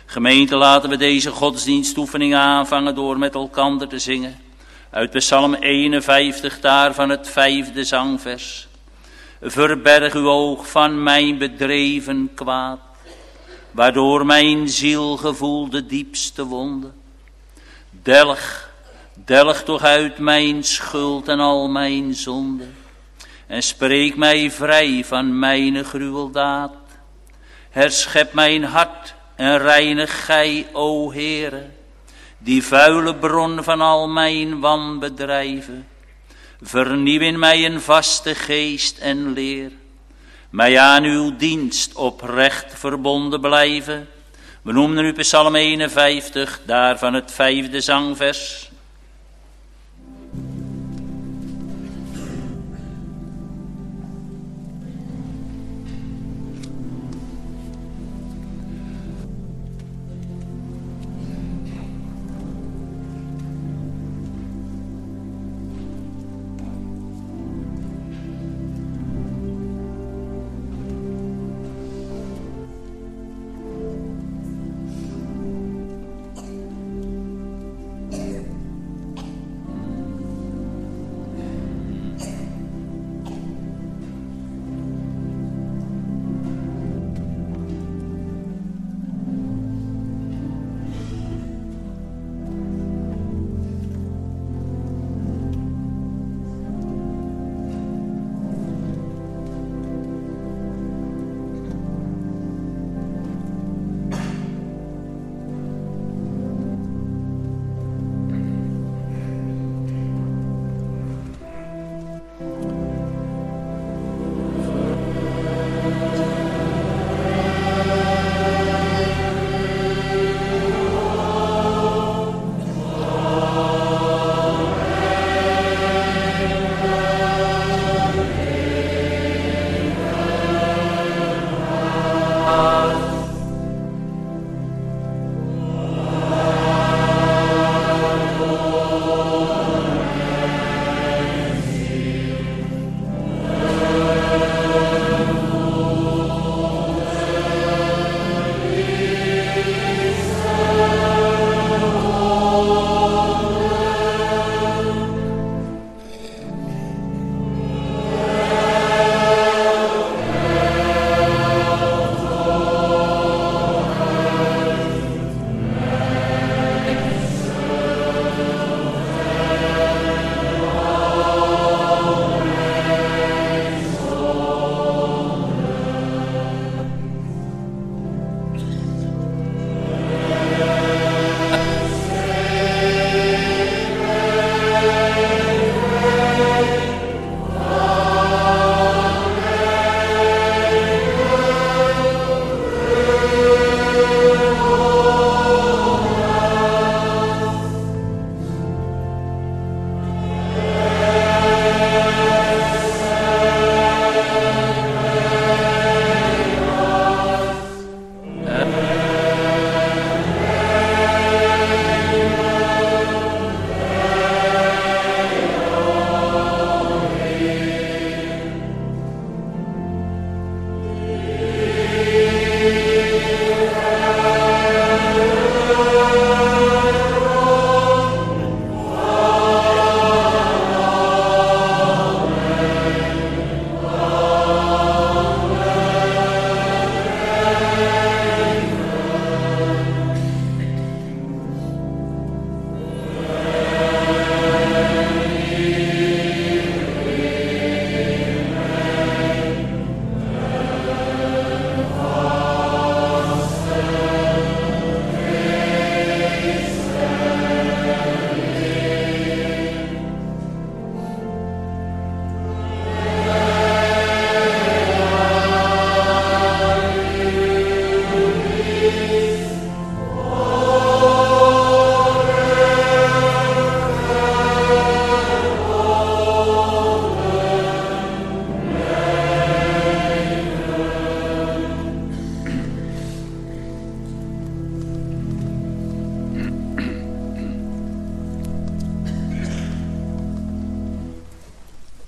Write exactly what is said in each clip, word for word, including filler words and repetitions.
Gemeente, laten we deze godsdienstoefening aanvangen door met elkander te zingen. Uit Psalm eenenvijftig, daar van het vijfde zangvers. Verberg uw oog van mijn bedreven kwaad, waardoor mijn ziel gevoelt de diepste wonde. Delg, delg toch uit mijn schuld en al mijn zonde, en spreek mij vrij van mijn gruweldaad. Herschep mijn hart en reinig gij, o Heere, die vuile bron van al mijn wanbedrijven. Vernieuw in mij een vaste geest en leer, mij aan uw dienst oprecht verbonden blijven. We noemen nu Psalm eenenvijftig, daarvan het vijfde zangvers.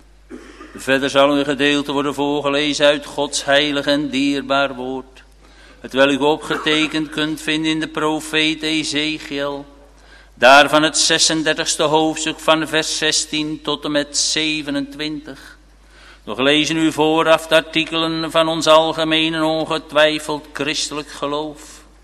Verder zal een gedeelte worden voorgelezen uit Gods heilig en dierbaar woord. het wel u opgetekend kunt vinden in de profeet Ezechiel. Daarvan het zesendertigste hoofdstuk van vers zestien tot en met zevenentwintig. Nog lezen u vooraf de artikelen van ons algemeen en ongetwijfeld christelijk geloof.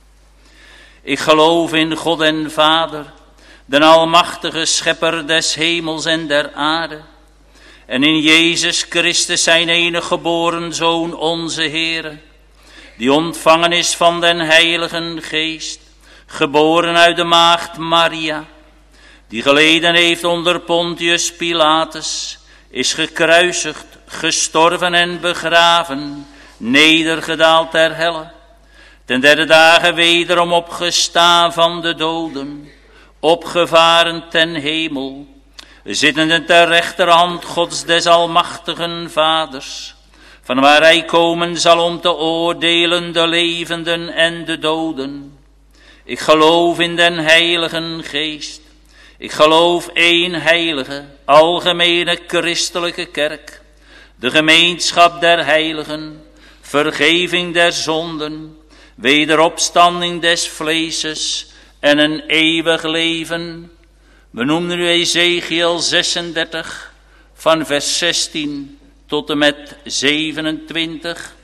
Ik geloof in God en Vader, de almachtige schepper des hemels en der aarde. En in Jezus Christus zijn enige geboren Zoon, onze Heere, die ontvangen is van den Heiligen Geest, geboren uit de maagd Maria, die geleden heeft onder Pontius Pilatus, is gekruisigd, gestorven en begraven, nedergedaald ter helle, ten derde dagen wederom opgestaan van de doden, opgevaren ten hemel, zittende ter rechterhand Gods des almachtigen Vaders, van waar hij komen zal om te oordelen de levenden en de doden. Ik geloof in den Heiligen Geest. Ik geloof één heilige, algemene christelijke kerk, de gemeenschap der heiligen, vergeving der zonden, wederopstanding des vleeses en een eeuwig leven. We noemden nu Ezechiel zesendertig van vers zestien tot en met zevenentwintig.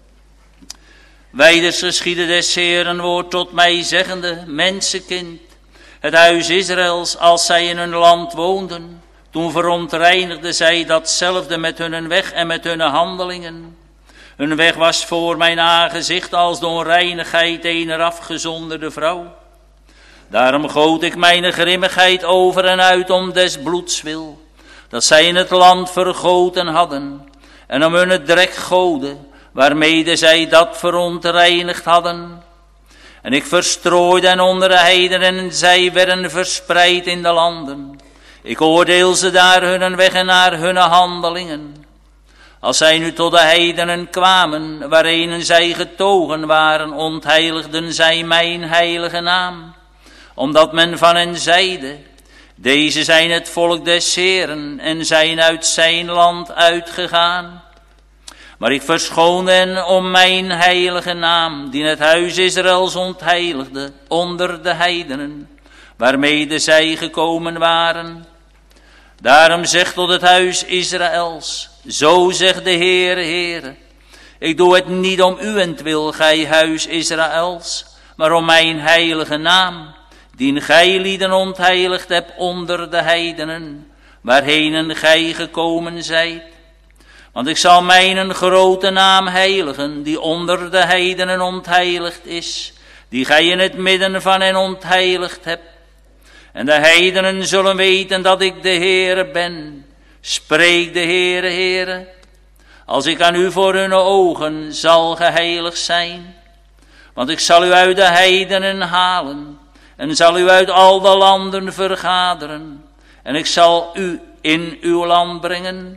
Wijders geschiedde des Heeren woord tot mij zeggende, mensenkind, het huis Israëls, als zij in hun land woonden, toen verontreinigden zij datzelfde met hun weg en met hun handelingen. Hun weg was voor mijn aangezicht als de onreinigheid eener afgezonderde vrouw. Daarom goot ik mijn grimmigheid over en uit om des bloeds wil, dat zij in het land vergoten hadden, en om hun drek goden, waarmede zij dat verontreinigd hadden. En ik verstrooide hen onder de heidenen en zij werden verspreid in de landen. Ik oordeel ze daar hun weg en naar hun handelingen. Als zij nu tot de heidenen kwamen, waarin zij getogen waren, ontheiligden zij mijn heilige naam. Omdat men van hen zeide, deze zijn het volk des Heeren en zijn uit zijn land uitgegaan. Maar ik verschoon hen om mijn heilige naam, die het huis Israëls ontheiligde onder de heidenen, waarmede zij gekomen waren. Daarom zegt tot het huis Israëls, zo zegt de Heere, Heere, ik doe het niet om uwentwil, gij huis Israëls, maar om mijn heilige naam, die gij lieden ontheiligd hebt onder de heidenen, waarheen gij gekomen zijt. Want ik zal mijn grote naam heiligen, die onder de heidenen ontheiligd is, die gij in het midden van hen ontheiligd hebt. En de heidenen zullen weten dat ik de Heere ben, spreekt de Heere, Heere. Als ik aan u voor hun ogen zal geheiligd zijn. Want ik zal u uit de heidenen halen, en zal u uit al de landen vergaderen, en ik zal u in uw land brengen.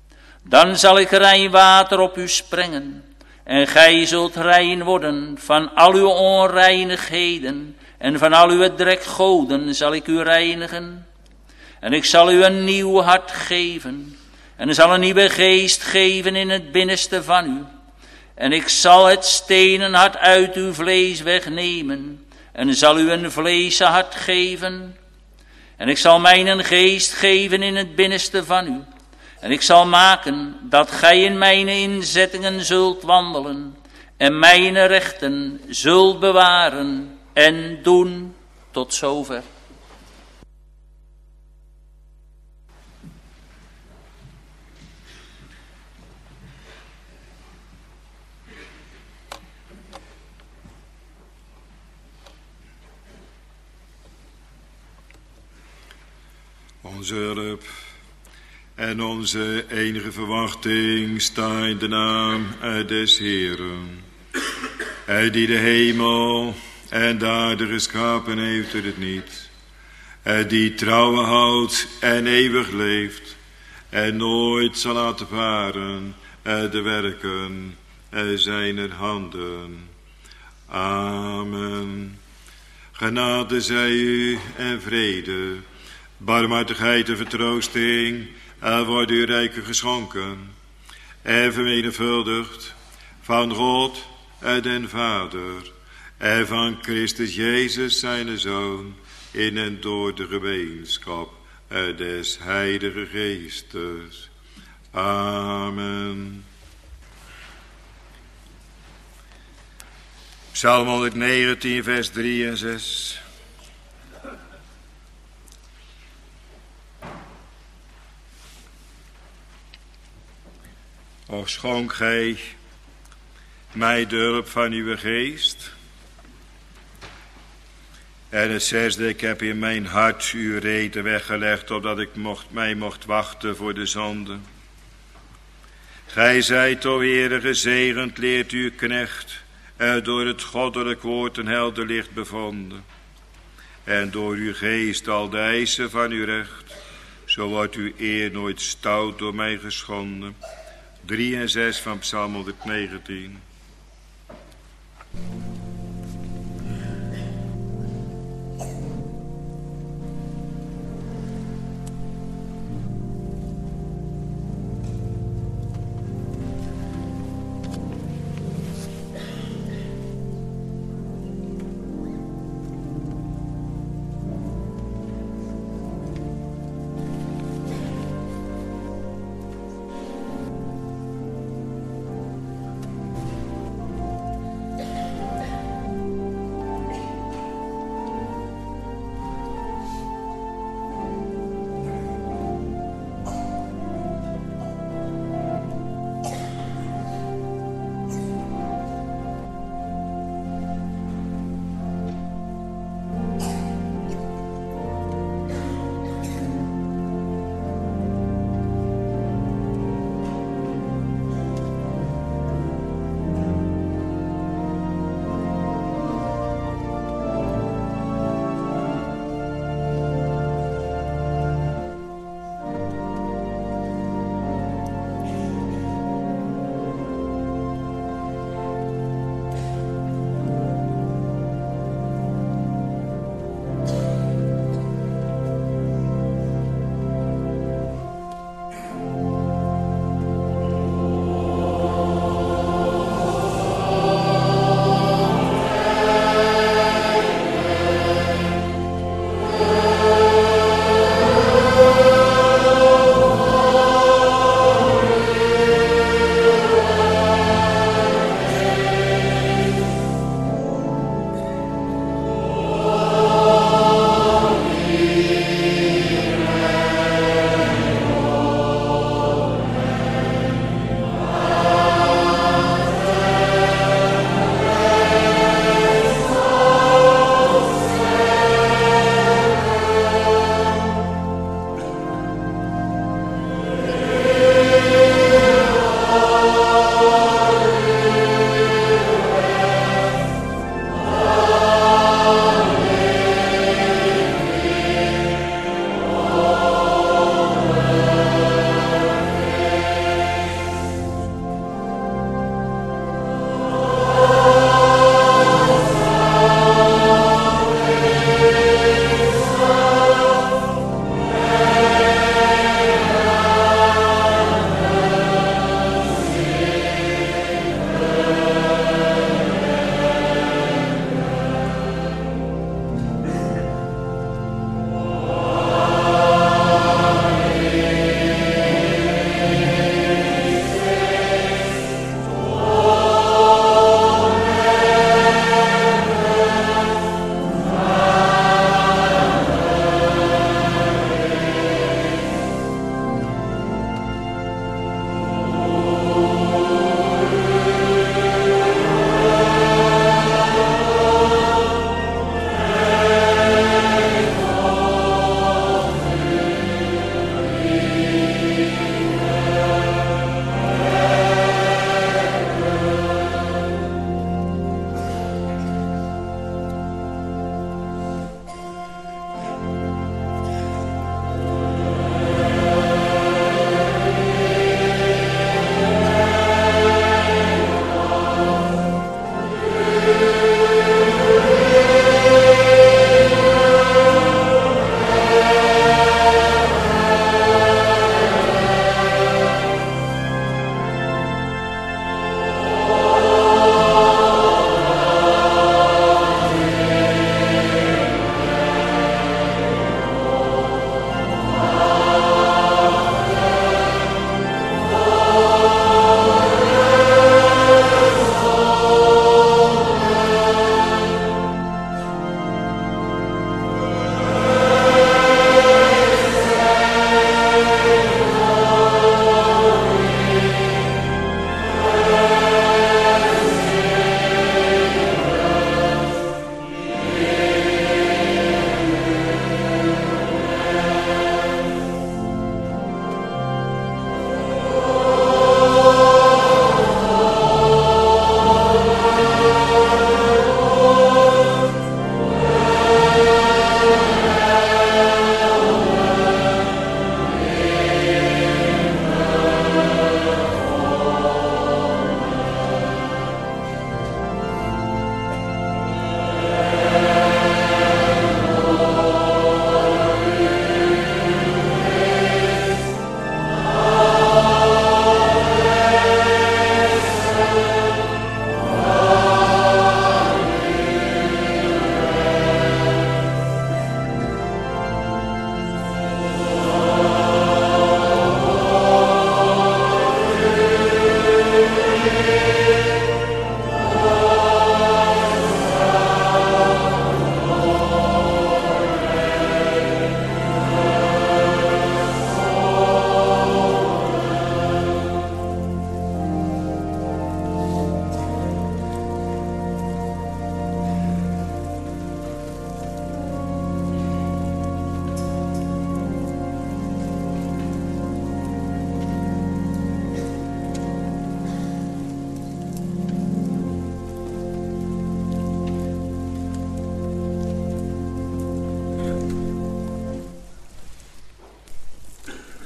Dan zal ik rein water op u sprengen, en gij zult rein worden van al uw onreinigheden, en van al uw drekgoden zal ik u reinigen. En ik zal u een nieuw hart geven, en zal een nieuwe geest geven in het binnenste van u. En ik zal het stenen hart uit uw vlees wegnemen, en zal u een vleesen hart geven. En ik zal mijn geest geven in het binnenste van u. En ik zal maken dat gij in mijn inzettingen zult wandelen, en mijn rechten zult bewaren en doen. Tot zover. Onze hulp en onze enige verwachting staat in de naam des Heeren. Hij die de hemel en de aarde geschapen heeft door het niet. Hij die trouwen houdt en eeuwig leeft en nooit zal laten varen de werken zijner handen. Amen. Genade zij u en vrede, barmhartigheid en vertroosting, er wordt u rijker geschonken en vermenigvuldigd van God, en den Vader, en van Christus Jezus zijn Zoon, in en door de gemeenschap des Heilige Geestes. Amen. Psalm honderdnegentien, vers drie en zes. O schonk gij mij de hulp van uw geest. En het zesde, ik heb in mijn hart uw reden weggelegd, opdat ik mocht, mij mocht wachten voor de zonde. Gij zijt, o Heere, gezegend, leert uw knecht, en door het goddelijk woord een helder licht bevonden. En door uw geest al de eisen van uw recht, zo wordt uw eer nooit stout door mij geschonden. drie en zes van Psalm honderdnegentien.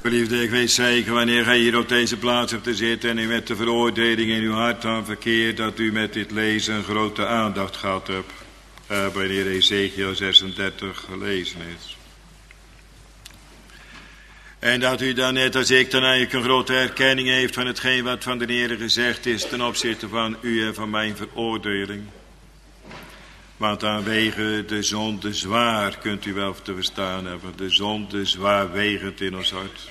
Geliefde, ik weet zeker wanneer gij hier op deze plaats hebt te zitten en u met de veroordeling in uw hart aan verkeert, dat u met dit lezen een grote aandacht gehad hebt. Uh, wanneer Ezekiel zesendertig gelezen is. En dat u dan net als ik dan eigenlijk een grote erkenning heeft van hetgeen wat van de Heer gezegd is ten opzichte van u en van mijn veroordeling. Want aanwege de zonde zwaar, kunt u wel te verstaan hebben, de zonde zwaar wegend in ons hart.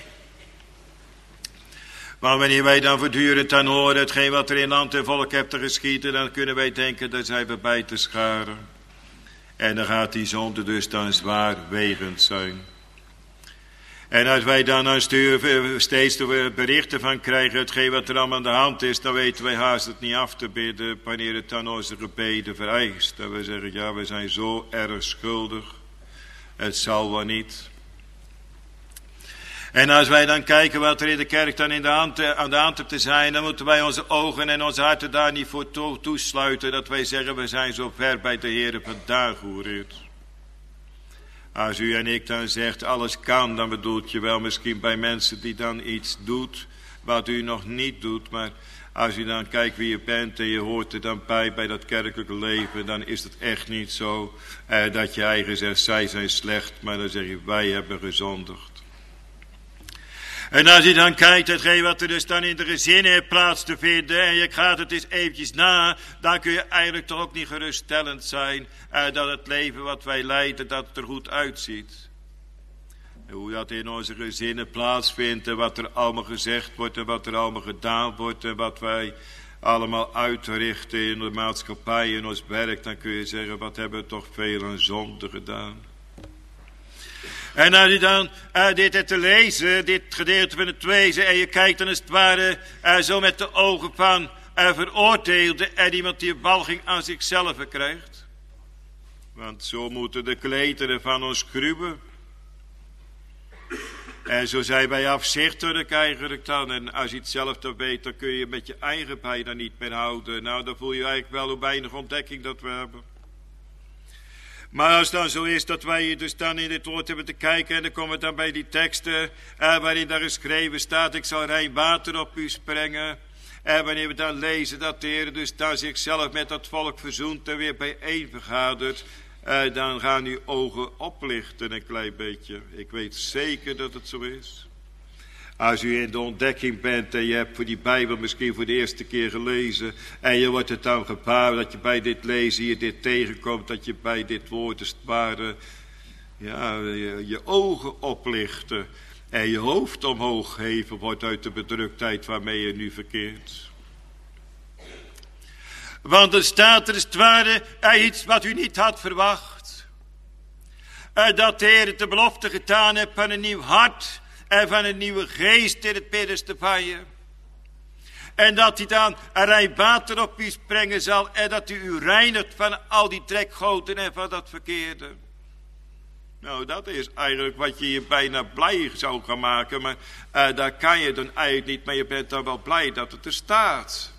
Maar wanneer wij dan voortdurend dan horen hetgeen wat er in land en volk hebt te geschieden, dan kunnen wij denken, daar zijn we bij te scharen. En dan gaat die zonde dus dan zwaar wegend zijn. En als wij dan, dan sturen, steeds de berichten van krijgen, hetgeen wat er allemaal aan de hand is, dan weten wij haast het niet af te bidden, wanneer het dan onze gebeden vereist. Dat we zeggen, ja, we zijn zo erg schuldig, het zal wel niet. En als wij dan kijken wat er in de kerk dan in de hand, aan de hand te zijn, dan moeten wij onze ogen en onze harten daar niet voor to- toesluiten, dat wij zeggen, we zijn zo ver bij de Heer vandaag, hoereert. Als u en ik dan zegt, alles kan, dan bedoelt je wel misschien bij mensen die dan iets doet, wat u nog niet doet. Maar als u dan kijkt wie je bent en je hoort er dan bij, bij dat kerkelijke leven, dan is het echt niet zo eh, dat je eigen zegt, zij zijn slecht, maar dan zeg je, wij hebben gezondigd. En als je dan kijkt, hetgeen wat er dus dan in de gezinnen heeft plaats te vinden, en je gaat het eens eventjes na, dan kun je eigenlijk toch ook niet geruststellend zijn, eh, dat het leven wat wij leiden, dat het er goed uitziet. En hoe dat in onze gezinnen plaatsvindt, en wat er allemaal gezegd wordt, en wat er allemaal gedaan wordt, en wat wij allemaal uitrichten in de maatschappij, in ons werk, dan kun je zeggen, wat hebben we toch veel aan zonde gedaan. En als je dan uh, dit hebt te lezen, dit gedeelte van het wezen, en je kijkt dan als het ware uh, zo met de ogen van uh, veroordeelde en iemand die walging aan zichzelf krijgt. Want zo moeten de kleteren van ons gruwen. En zo zijn wij afzichtelijk eigenlijk dan. En als je het zelf dan weet, dan kun je met je eigen bij dan niet meer houden. Nou, dan voel je eigenlijk wel hoe weinig ontdekking dat we hebben. Maar als het dan zo is dat wij hier dus dan in dit woord hebben te kijken, en dan komen we dan bij die teksten eh, waarin daar geschreven staat, ik zal rein water op u sprengen. En wanneer we dan lezen dat de Heer dus dan zichzelf met dat volk verzoent en weer bijeen vergadert, eh, dan gaan uw ogen oplichten een klein beetje. Ik weet zeker dat het zo is. Als u in de ontdekking bent en je hebt voor die Bijbel misschien voor de eerste keer gelezen, en je wordt het dan gebaar dat je bij dit lezen hier dit tegenkomt, dat je bij dit woord als het ware, ja, je, je ogen oplichten en je hoofd omhoog geven wordt uit de bedruktheid waarmee je nu verkeert. Want er staat er als het ware iets wat u niet had verwacht. Dat de Heer de belofte gedaan heeft van een nieuw hart en van een nieuwe geest in het binnenste van je. En dat hij dan een rein water op u sprengen zal. En dat hij u reinigt van al die trekgoten en van dat verkeerde. Nou, dat is eigenlijk wat je je bijna blij zou gaan maken. Maar uh, daar kan je dan eigenlijk niet. Maar je bent dan wel blij dat het er staat.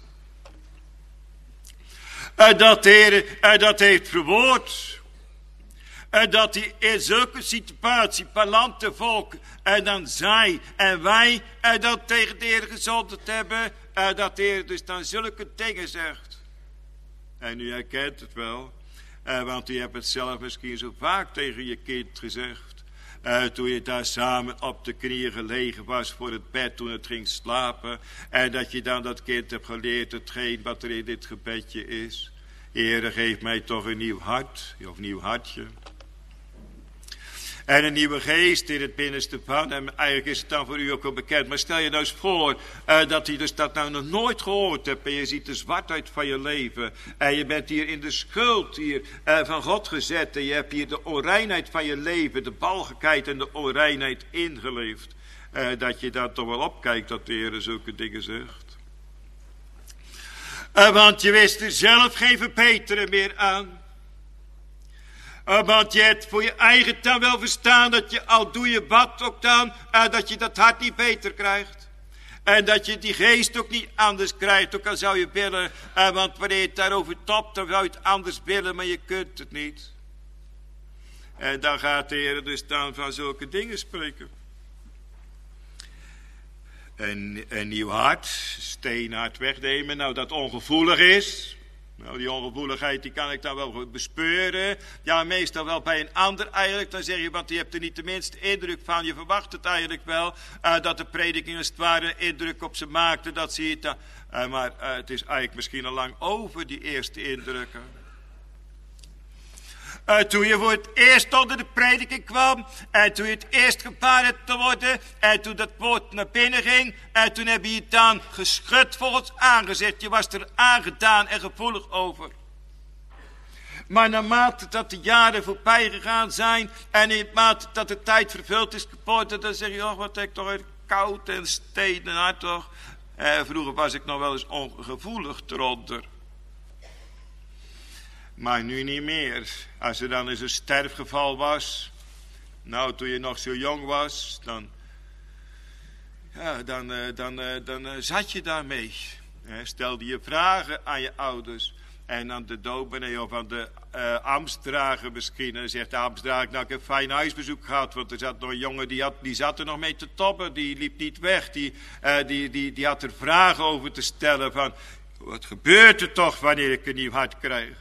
Uh, dat de Heer uh, dat heeft verwoord. En dat hij in zulke situatie, van land en volk, en dan zij en wij, en dat tegen de Heer gezondigd hebben, en dat de Heer dus dan zulke dingen zegt. En u herkent het wel, eh, want u hebt het zelf misschien zo vaak tegen je kind gezegd. Eh, toen je daar samen op de knieën gelegen was voor het bed, toen het ging slapen. En dat je dan dat kind hebt geleerd, hetgeen wat er in dit gebedje is. Heere, geef mij toch een nieuw hart, of nieuw hartje. En een nieuwe geest in het binnenste van. En eigenlijk is het dan voor u ook wel bekend. Maar stel je nou eens voor uh, dat je dus dat nou nog nooit gehoord hebt. En je ziet de zwartheid van je leven. En je bent hier in de schuld hier uh, van God gezet. En je hebt hier de onreinheid van je leven. De balgelijkheid en de onreinheid ingeleefd. Uh, dat je daar toch wel opkijkt dat de Heer zulke dingen zegt. Uh, want je wist er zelf geen verbeteren meer aan. Uh, want je hebt voor je eigen dan wel verstaan dat je al doe je wat ook dan, uh, dat je dat hart niet beter krijgt. En dat je die geest ook niet anders krijgt, ook al zou je willen. Uh, want wanneer je het daarover topt, dan zou je het anders willen, maar je kunt het niet. En dan gaat de Heer dus dan van zulke dingen spreken. een, een nieuw hart, steenhart wegnemen, nou dat ongevoelig is. Nou, die ongevoeligheid die kan ik dan wel bespeuren. Ja, meestal wel bij een ander eigenlijk. Dan zeg je, want die hebt er niet de minste indruk van. Je verwacht het eigenlijk wel, uh, dat de prediking als het ware indruk op ze maakte. Dat zie je het, uh, maar uh, het is eigenlijk misschien al lang over, die eerste indrukken. Uh, toen je voor het eerst onder de prediking kwam, en toen je het eerst gepaard te worden, en toen dat woord naar binnen ging, en toen heb je het dan geschud volgens aangezet. Je was er aangedaan en gevoelig over. Maar naarmate dat de jaren voorbij gegaan zijn, en naarmate dat de tijd vervuld is geworden, dan zeg je, oh wat heb ik toch uit koud en stenen hart toch. Uh, vroeger was ik nog wel eens ongevoelig eronder. Maar nu niet meer. Als er dan eens een sterfgeval was. Nou, toen je nog zo jong was. Dan, ja, dan, dan, dan, dan zat je daarmee. Stelde je vragen aan je ouders. En aan de dominee of aan de uh, ambtsdrager misschien. En dan zegt de ambtsdrager, nou ik heb een fijn huisbezoek gehad. Want er zat nog een jongen, die, had, die zat er nog mee te tobben. Die liep niet weg. Die, uh, die, die, die had er vragen over te stellen. Van, wat gebeurt er toch wanneer ik een nieuw hart krijg?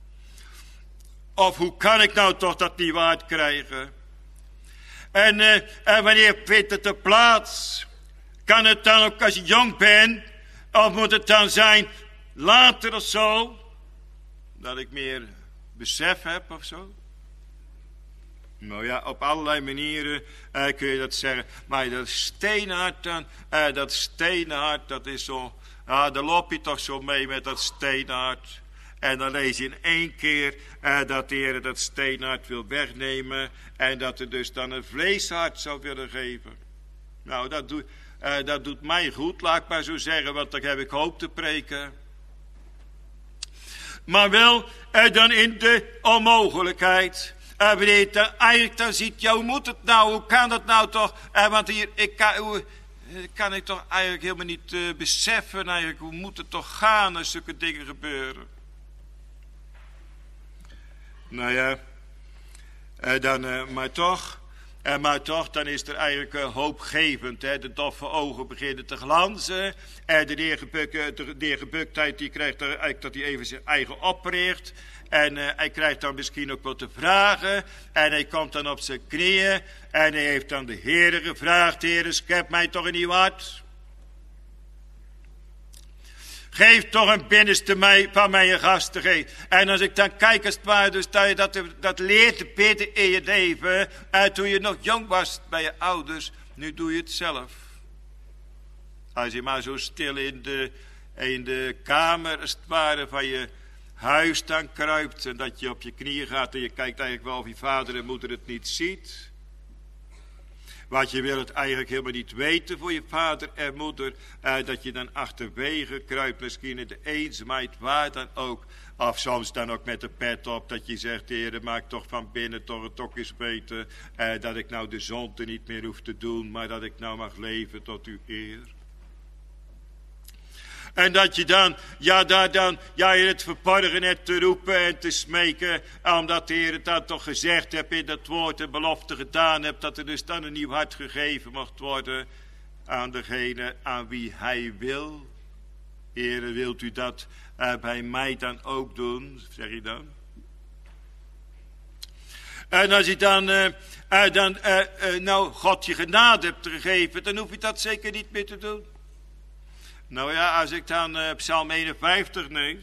Of hoe kan ik nou toch dat nieuw hart krijgen? En, uh, en wanneer vindt het er plaats? Kan het dan ook als je jong bent? Of moet het dan zijn later of zo? Dat ik meer besef heb of zo? Nou ja, op allerlei manieren uh, kun je dat zeggen. Maar dat steenhart dan, uh, dat steenhart, dat is zo... Ah, daar loop je toch zo mee met dat steenhart. En dan lees je in één keer uh, dat de Heer dat steenhart wil wegnemen. En dat er dus dan een vleeshart zou willen geven. Nou, dat, doe, uh, dat doet mij goed, laat ik maar zo zeggen. Want dan heb ik hoop te preken. Maar wel uh, dan in de onmogelijkheid. Uh, wanneer je dan eigenlijk dan ziet, ja, hoe moet het nou? Hoe kan dat nou toch? Uh, want hier, ik kan... Hoe, kan ik toch eigenlijk helemaal niet uh, beseffen. Eigenlijk, hoe moet het toch gaan als zulke dingen gebeuren? Nou ja, uh, dan, uh, maar toch, uh, maar toch, dan is er eigenlijk uh, hoopgevend. Hè? De doffe ogen beginnen te glanzen. En de neergebuktheid, die krijgt er eigenlijk dat hij even zijn eigen opricht. En uh, hij krijgt dan misschien ook wat te vragen. En hij komt dan op zijn knieën. En hij heeft dan de Heere gevraagd. Heere, schep mij toch een nieuw hart. Geef toch een binnenste mij, van mij een gastengeest. En als ik dan kijk als het ware, dus dat je dat, dat leert te bidden in je leven. En toen je nog jong was bij je ouders, nu doe je het zelf. Als je maar zo stil in de, in de kamer als het ware van je huis dan kruipt. En dat je op je knieën gaat en je kijkt eigenlijk wel of je vader en moeder het niet ziet. Want je wil het eigenlijk helemaal niet weten voor je vader en moeder. Uh, dat je dan achterwege kruipt, misschien in de eenzaamheid, waar dan ook. Of soms dan ook met de pet op, dat je zegt, Heer, maak toch van binnen toch het toch eens weten. Uh, dat ik nou de zonde niet meer hoef te doen, maar dat ik nou mag leven tot uw eer. En dat je dan, ja, daar dan, ja, in het verborgen hebt te roepen en te smeken. Omdat de Heer het dan toch gezegd hebt in dat woord en belofte gedaan hebt. Dat er dus dan een nieuw hart gegeven mocht worden aan degene aan wie hij wil. Heer, wilt u dat uh, bij mij dan ook doen, zeg je dan? En als je dan, uh, uh, dan uh, uh, nou, God je genade hebt gegeven, dan hoef je dat zeker niet meer te doen. Nou ja, als ik dan uh, Psalm eenenvijftig neem.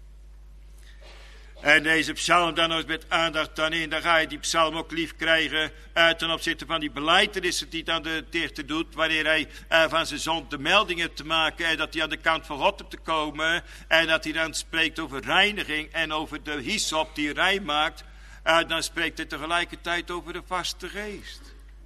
En deze psalm dan nog met aandacht dan in. Dan ga je die psalm ook lief krijgen. Uh, ten opzichte van die belijdenissen die dan de dichter doet. Wanneer hij uh, van zijn zonde de melding heeft te maken. En dat hij aan de kant van God hebt te komen. En dat hij dan spreekt over reiniging. En over de hyssop die rein maakt. Uh, dan spreekt hij tegelijkertijd over de vaste geest.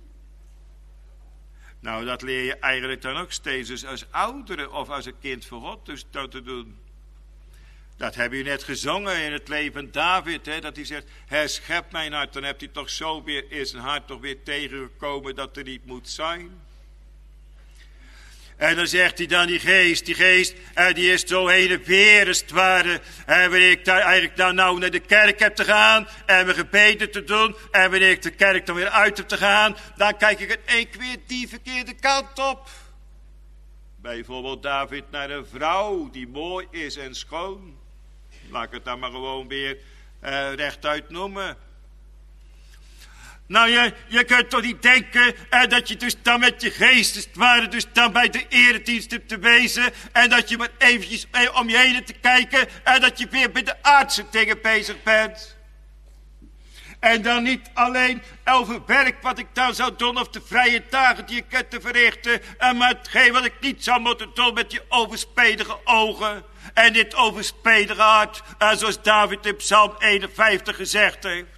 Nou, dat leer je eigenlijk dan ook steeds dus als oudere of als een kind van God dus dat te doen. Dat hebben jullie net gezongen in het leven David, hè, dat hij zegt, herschep mijn hart. Dan hebt hij toch zo weer in zijn hart toch weer tegengekomen dat er niet moet zijn. En dan zegt hij dan die geest, die geest, eh, die is zo heen en weer als het ware. En wanneer ik daar eigenlijk dan nou naar de kerk heb te gaan en mijn gebeden te doen. En wanneer ik de kerk dan weer uit heb te gaan, dan kijk ik in één keer weer die verkeerde kant op. Bijvoorbeeld David naar een vrouw die mooi is en schoon. Laat ik het dan maar gewoon weer uh, rechtuit noemen. Nou, je, je kunt toch niet denken uh, dat je dus dan met je geest, als het ware, dus dan bij de eredienst hebt te wezen. En dat je maar eventjes uh, om je heen te kijken en dat je weer bij de aardse dingen bezig bent. En dan niet alleen over werk wat ik dan zou doen of de vrije dagen die ik heb te verrichten. En maar hetgeen wat ik niet zou moeten doen met je overspedige ogen. En dit overspedige hart. En zoals David in Psalm eenenvijftig gezegd heeft.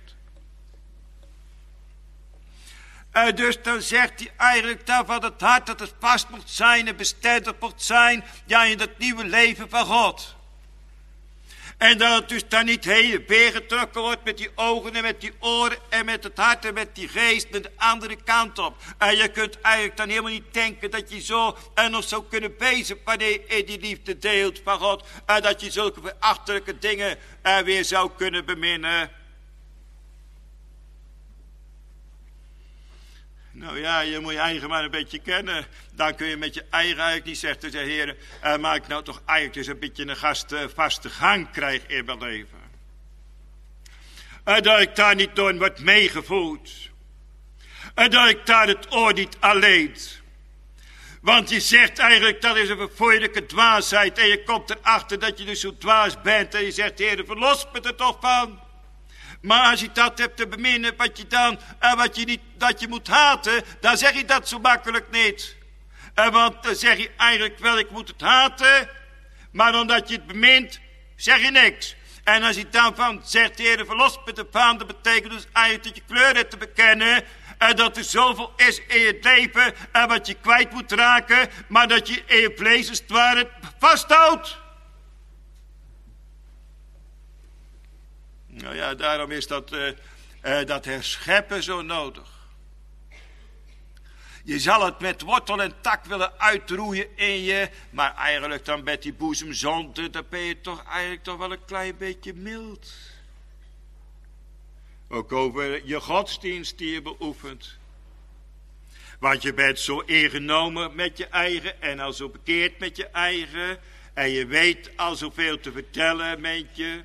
En dus dan zegt hij eigenlijk dat van het hart dat het vast moet zijn en bestendig moet zijn. Ja, in dat nieuwe leven van God. En dat het dus dan niet heen en weer getrokken wordt met die ogen en met die oren en met het hart en met die geest naar de andere kant op. En je kunt eigenlijk dan helemaal niet denken dat je zo en nog zou kunnen bezig wanneer je die liefde deelt van God. En dat je zulke verachtelijke dingen er weer zou kunnen beminnen. Nou ja, je moet je eigen maar een beetje kennen. Dan kun je met je eigen eigenlijk niet zeggen, zeg heren, uh, maar ik nou toch eigenlijk dus een beetje een gast, uh, vaste gang krijg in mijn leven. En dat ik daar niet door word meegevoed. En dat ik daar het oor niet alleen. Want je zegt eigenlijk, dat is een verfoeilijke dwaasheid. En je komt erachter dat je dus zo dwaas bent. En je zegt, heren, verlos me er toch van. Maar als je dat hebt te beminnen, wat je dan, en wat je niet, dat je moet haten, dan zeg je dat zo makkelijk niet. En want dan zeg je eigenlijk wel, ik moet het haten, maar omdat je het bemint, zeg je niks. En als je dan van zegt, Heer, verlos me ervan, dat betekent dus eigenlijk dat je kleur hebt te bekennen, en dat er zoveel is in je leven, en wat je kwijt moet raken, maar dat je in je vlees als het ware vasthoudt. Nou ja, daarom is dat, uh, uh, dat herscheppen zo nodig. Je zal het met wortel en tak willen uitroeien in je, maar eigenlijk dan met die boezemzonde, dan ben je toch eigenlijk toch wel een klein beetje mild. Ook over je godsdienst die je beoefent. Want je bent zo ingenomen met je eigen en al zo bekeerd met je eigen. En je weet al zoveel te vertellen, meent je.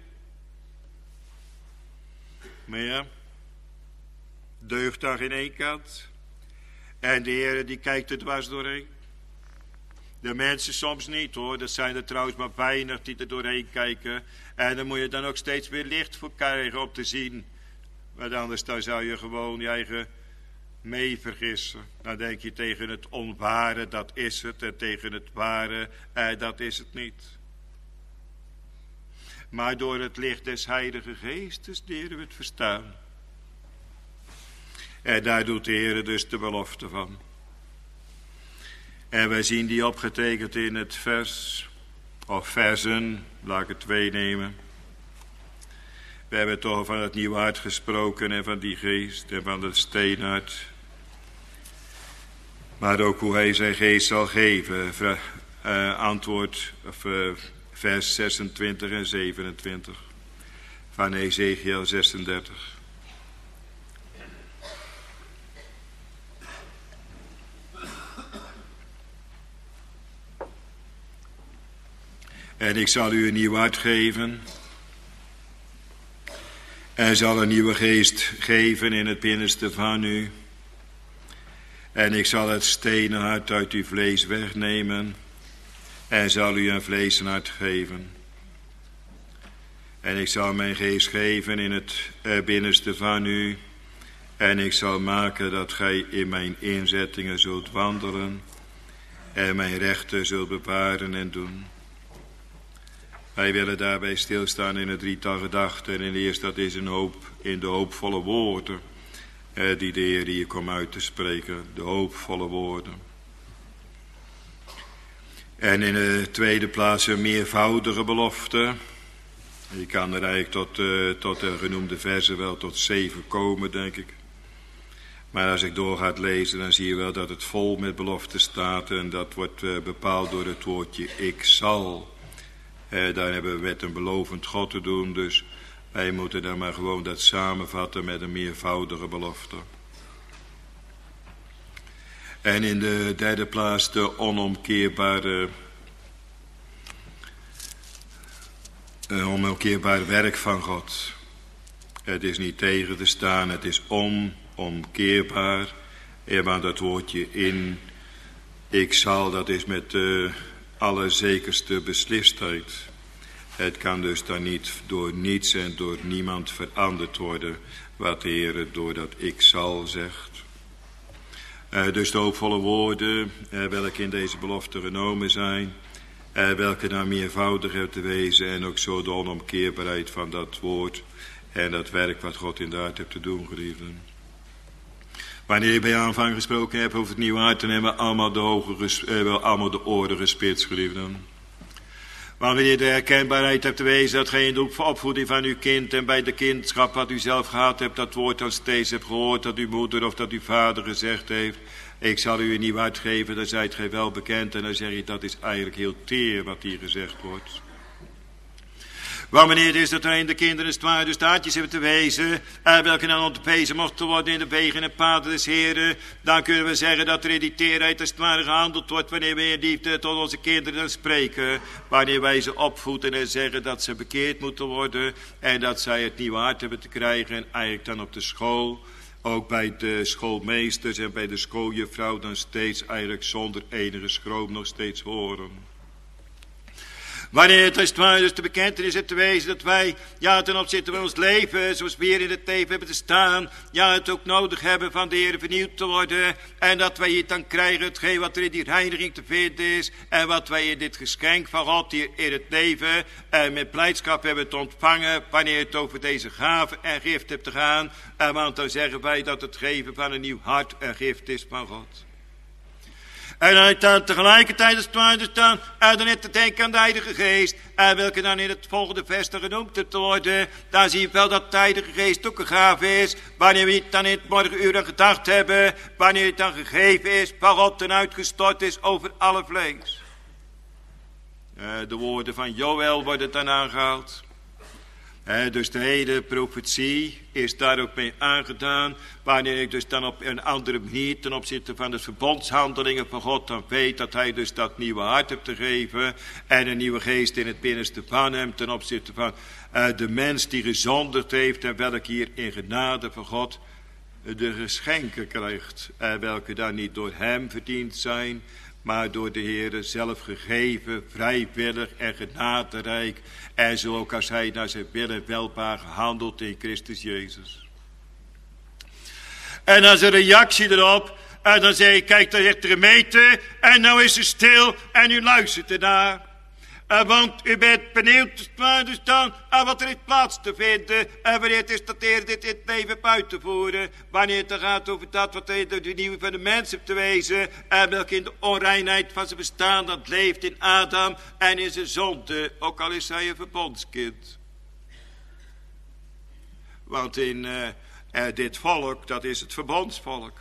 Maar ja, deugd daar in één kant. En de Heer die kijkt er dwars doorheen. De mensen soms niet hoor, dat zijn er trouwens maar weinig die er doorheen kijken. En dan moet je dan ook steeds weer licht voor krijgen om te zien. Want anders dan zou je gewoon je eigen mee vergissen. Dan denk je tegen het onware, dat is het. En tegen het ware, eh, dat is het niet. Maar door het licht des Heilige Geestes leren we het verstaan. En daar doet de Heer dus de belofte van. En wij zien die opgetekend in het vers, of versen, laat ik het twee nemen. We hebben toch van het nieuwe hart gesproken en van die geest en van het steenhart. Maar ook hoe hij zijn geest zal geven. Uh, antwoord, of uh, vers zesentwintig en zevenentwintig van Ezekiel zesendertig. En ik zal u een nieuw hart geven. En zal een nieuwe geest geven in het binnenste van u. En ik zal het stenen hart uit uw vlees wegnemen. En zal u een vleesen hart geven. En ik zal mijn geest geven in het binnenste van u. En ik zal maken dat gij in mijn inzettingen zult wandelen. En mijn rechten zult bewaren en doen. Wij willen daarbij stilstaan in het drietal gedachten. En in de eerste dat is een hoop, in de hoopvolle woorden. Eh, die de Heer hier komt uit te spreken. De hoopvolle woorden. En in de tweede plaats een meervoudige belofte. Je kan er eigenlijk tot, uh, tot de genoemde versen wel tot zeven komen, denk ik. Maar als ik door ga lezen, dan zie je wel dat het vol met beloften staat. En dat wordt uh, bepaald door het woordje ik zal. Uh, daar hebben we met een belovend God te doen. Dus wij moeten dan maar gewoon dat samenvatten met een meervoudige belofte. En in de derde plaats de onomkeerbare, uh, onomkeerbare werk van God. Het is niet tegen te staan, het is onomkeerbaar. En maar dat woordje in, ik zal, dat is met de allerzekerste beslistheid. Het kan dus dan niet door niets en door niemand veranderd worden, wat de Heer door dat ik zal zegt. Uh, dus de hoopvolle woorden, uh, welke in deze belofte genomen zijn, uh, welke naar meervoudig hebben te wezen en ook zo de onomkeerbaarheid van dat woord en dat werk wat God in de hart hebt te doen, geliefden. Wanneer je bij aanvang gesproken hebt over het nieuwe hart, dan hebben we allemaal de, hoge ges, uh, wel allemaal de oren gespitst, geliefden. Maar wanneer je de herkenbaarheid hebt te wezen, dat gij in de opvoeding van uw kind en bij de kindschap wat u zelf gehad hebt, dat woord dan steeds hebt gehoord, dat uw moeder of dat uw vader gezegd heeft, ik zal u een nieuw hart geven, dan zijt gij wel bekend en dan zeg je, dat is eigenlijk heel teer wat hier gezegd wordt. Want wanneer het is dat er in de kinderen zwaar dus de hartjes hebben te wezen, eh, welke dan onderwezen mochten worden in de wegen en paden des Heren, dan kunnen we zeggen dat er in die teerheid als het ware gehandeld wordt wanneer we in liefde tot onze kinderen dan spreken, wanneer wij ze opvoeden en zeggen dat ze bekeerd moeten worden en dat zij het nieuwe hart hebben te krijgen en eigenlijk dan op de school, ook bij de schoolmeesters en bij de schooljuffrouw dan steeds eigenlijk zonder enige schroom nog steeds horen. Wanneer het als het ware dus de bekentenis is te wezen dat wij, ja, ten opzichte van ons leven, zoals we hier in het leven hebben te staan, ja, het ook nodig hebben van de Heer vernieuwd te worden. En dat wij het dan krijgen, hetgeen wat er in die reiniging te vinden is. En wat wij in dit geschenk van God hier in het leven en met blijdschap hebben te ontvangen. Wanneer het over deze gave en gift hebt te gaan. En want dan zeggen wij dat het geven van een nieuw hart een gift is van God. En dan, dan tegelijkertijd als het ware staan, en dan net te denken aan de Heilige Geest, en welke dan in het volgende vers dan genoemd hebt te worden, dan zie je wel dat de Heilige Geest ook een gave is, wanneer we het dan in het morgenuur aan gedacht hebben, wanneer het dan gegeven is, van God en uitgestort is over alle vlees. Uh, de woorden van Joël worden dan aangehaald. He, dus de hele profetie is daar ook mee aangedaan. Wanneer ik dus dan op een andere manier ten opzichte van de verbondshandelingen van God dan weet dat hij dus dat nieuwe hart hebt te geven. En een nieuwe geest in het binnenste van hem ten opzichte van uh, de mens die gezondigd heeft en welke hier in genade van God de geschenken krijgt. Uh, welke dan niet door hem verdiend zijn, maar door de Heere zelf gegeven, vrijwillig en genaderijk. En zo ook als hij naar zijn wil en welbaar gehandeld in Christus Jezus. En als een reactie erop, en dan zeg je, kijk, daar zegt de gemeente, en nou is ze stil, en u luistert ernaar. Uh, want u bent benieuwd dus dan aan wat er is plaats te vinden. En wanneer het is dat de Heer dit in het leven uit te voeren. Wanneer het dan gaat over dat wat hij door de nieuwe van de mens heeft te wezen. En welke in de onreinheid van zijn bestaan dat leeft in Adam en in zijn zonde. Ook al is hij een verbondskind. Want in uh, uh, dit volk, dat is het verbondsvolk.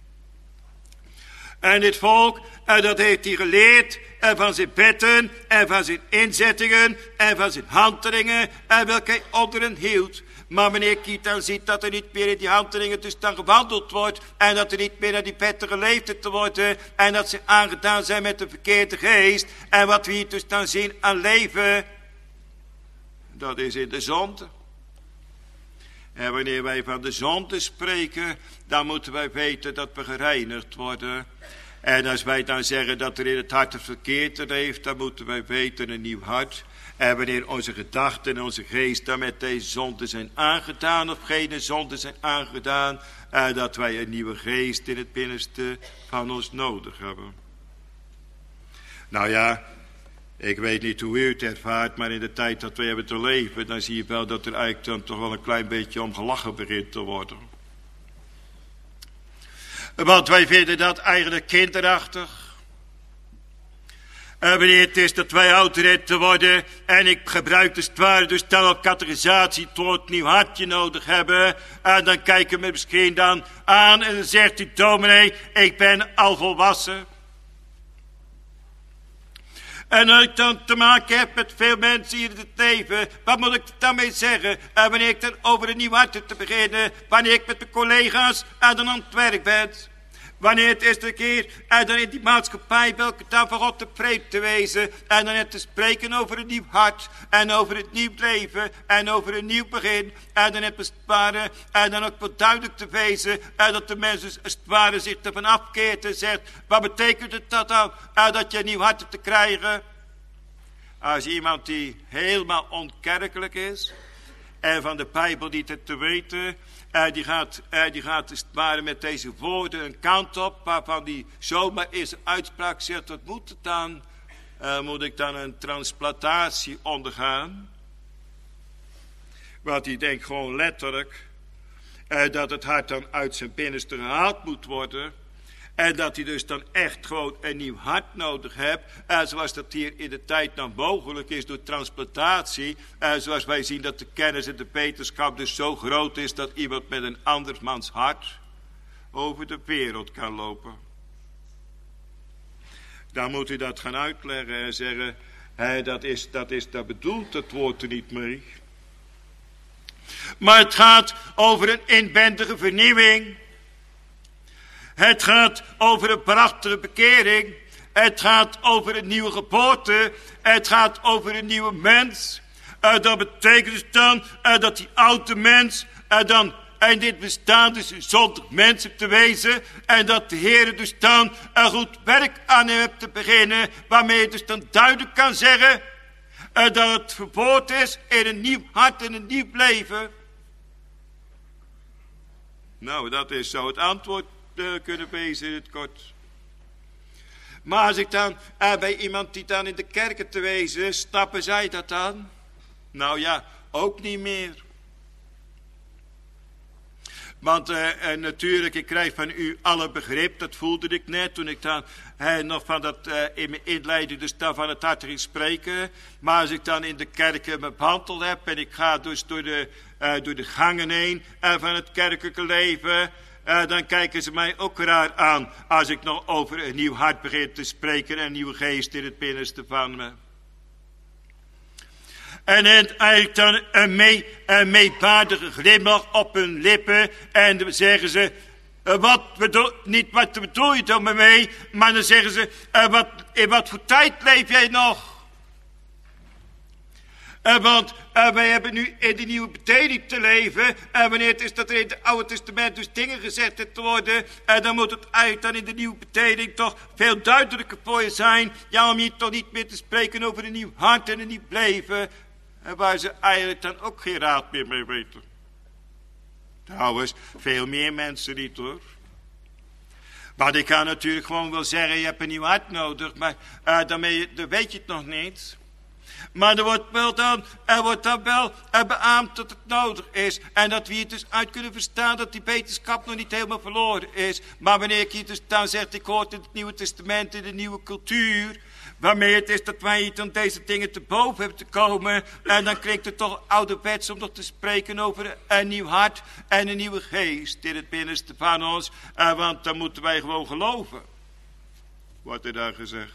En dit volk, en dat heeft hij geleerd en van zijn wetten en van zijn inzettingen en van zijn handelingen en welke hij onder hen hield. Maar wanneer Kiet dan ziet dat er niet meer in die handelingen dus dan gewandeld wordt en dat er niet meer naar die wetten geleefd te worden en dat ze aangedaan zijn met de verkeerde geest en wat we hier dus dan zien aan leven, dat is in de zonde. En wanneer wij van de zonde spreken, dan moeten wij weten dat we gereinigd worden. En als wij dan zeggen dat er in het hart het verkeerd leeft, dan moeten wij weten een nieuw hart. En wanneer onze gedachten en onze geest dan met deze zonde zijn aangedaan of geen zonde zijn aangedaan, en dat wij een nieuwe geest in het binnenste van ons nodig hebben. Nou ja, ik weet niet hoe u het ervaart, maar in de tijd dat we hebben te leven, dan zie je wel dat er eigenlijk dan toch wel een klein beetje om gelachen begint te worden. Want wij vinden dat eigenlijk kinderachtig. En wanneer het is dat wij oud te worden, en ik gebruik dus het ware dus dan op categorisatie tot een nieuw hartje nodig hebben, en dan kijken we misschien dan aan en dan zegt die dominee, ik ben al volwassen. En als ik dan te maken heb met veel mensen hier in het leven, wat moet ik daarmee zeggen? En wanneer ik dan over een nieuw hart te beginnen, wanneer ik met mijn collega's aan dan aan het werk ben. wanneer het is de keer en dan in die maatschappij welke dan van God te preek te wezen en dan het te spreken over een nieuw hart en over het nieuw leven en over een nieuw begin en dan het als het ware en dan ook wat duidelijk te wezen en dat de mensen als het ware zich ervan afkeert en zegt, wat betekent het dat dan en dat je een nieuw hart hebt te krijgen? Als iemand die helemaal onkerkelijk is en van de Bijbel niet het te weten, en die gaat, en die gaat als het ware met deze woorden een kant op, waarvan die zomaar eerst uitspraak zegt, wat moet het dan? Uh, moet ik dan een transplantatie ondergaan? Want die denkt gewoon letterlijk uh, dat het hart dan uit zijn binnenste gehaald moet worden. En dat hij dus dan echt gewoon een nieuw hart nodig hebt. En zoals dat hier in de tijd dan mogelijk is door transplantatie. En zoals wij zien dat de kennis en de wetenschap dus zo groot is dat iemand met een andermans hart over de wereld kan lopen. Dan moet u dat gaan uitleggen en zeggen, hey, dat, is, dat, is, dat bedoelt het woord er niet mee. Maar het gaat over een inwendige vernieuwing. Het gaat over een prachtige bekering. Het gaat over een nieuwe geboorte. Het gaat over een nieuwe mens. Uh, dat betekent dus dan uh, dat die oude mens uh, dan in dit bestaan dus een zondig mens hebt te wezen. En dat de Heer dus dan een goed werk aan hem hebt te beginnen. Waarmee je dus dan duidelijk kan zeggen uh, dat het verwoord is in een nieuw hart en een nieuw leven. Nou, dat is zo het antwoord uh, kunnen wezen in het kort. Maar als ik dan uh, bij iemand die dan in de kerken te wezen, stappen zij dat dan? Nou ja, ook niet meer. Want uh, uh, natuurlijk, ik krijg van u alle begrip, dat voelde ik net toen ik dan uh, nog van dat uh, in mijn inleiding dus dan van het hart ging spreken. Maar als ik dan in de kerken mijn behandeld heb en ik ga dus door de, uh, door de gangen heen uh, van het kerkelijke leven, uh, dan kijken ze mij ook raar aan als ik nog over een nieuw hart begin te spreken en een nieuwe geest in het binnenste van me. En eigenlijk dan een, mee, een meepaardige glimlach op hun lippen. En dan zeggen ze, uh, wat bedoel, niet wat bedoel je dan mee, maar dan zeggen ze, uh, wat, in wat voor tijd leef jij nog? Uh, want uh, wij hebben nu in de nieuwe beteding te leven. En uh, wanneer het is dat er in het Oude Testament dus dingen gezegd te worden, uh, dan moet het eigenlijk dan in de nieuwe beteding toch veel duidelijker voor je zijn. Ja, om je toch niet meer te spreken over een nieuw hart en een nieuw leven. En waar ze eigenlijk dan ook geen raad meer mee weten. Trouwens, veel meer mensen niet hoor. Maar ik kan natuurlijk gewoon wel zeggen, je hebt een nieuw hart nodig. Maar uh, daarmee dan weet je het nog niet. Maar er wordt wel dan, er wordt dan wel uh, beaamd dat het nodig is. En dat we het dus uit kunnen verstaan dat die wetenschap nog niet helemaal verloren is. Maar wanneer ik hier dus dan zeg, ik hoor in het Nieuwe Testament, in de nieuwe cultuur, waarmee het is dat wij hier dan deze dingen te boven hebben te komen. En dan klinkt het toch ouderwets om nog te spreken over een nieuw hart en een nieuwe geest in het binnenste van ons. Uh, want dan moeten wij gewoon geloven. Wordt er daar gezegd.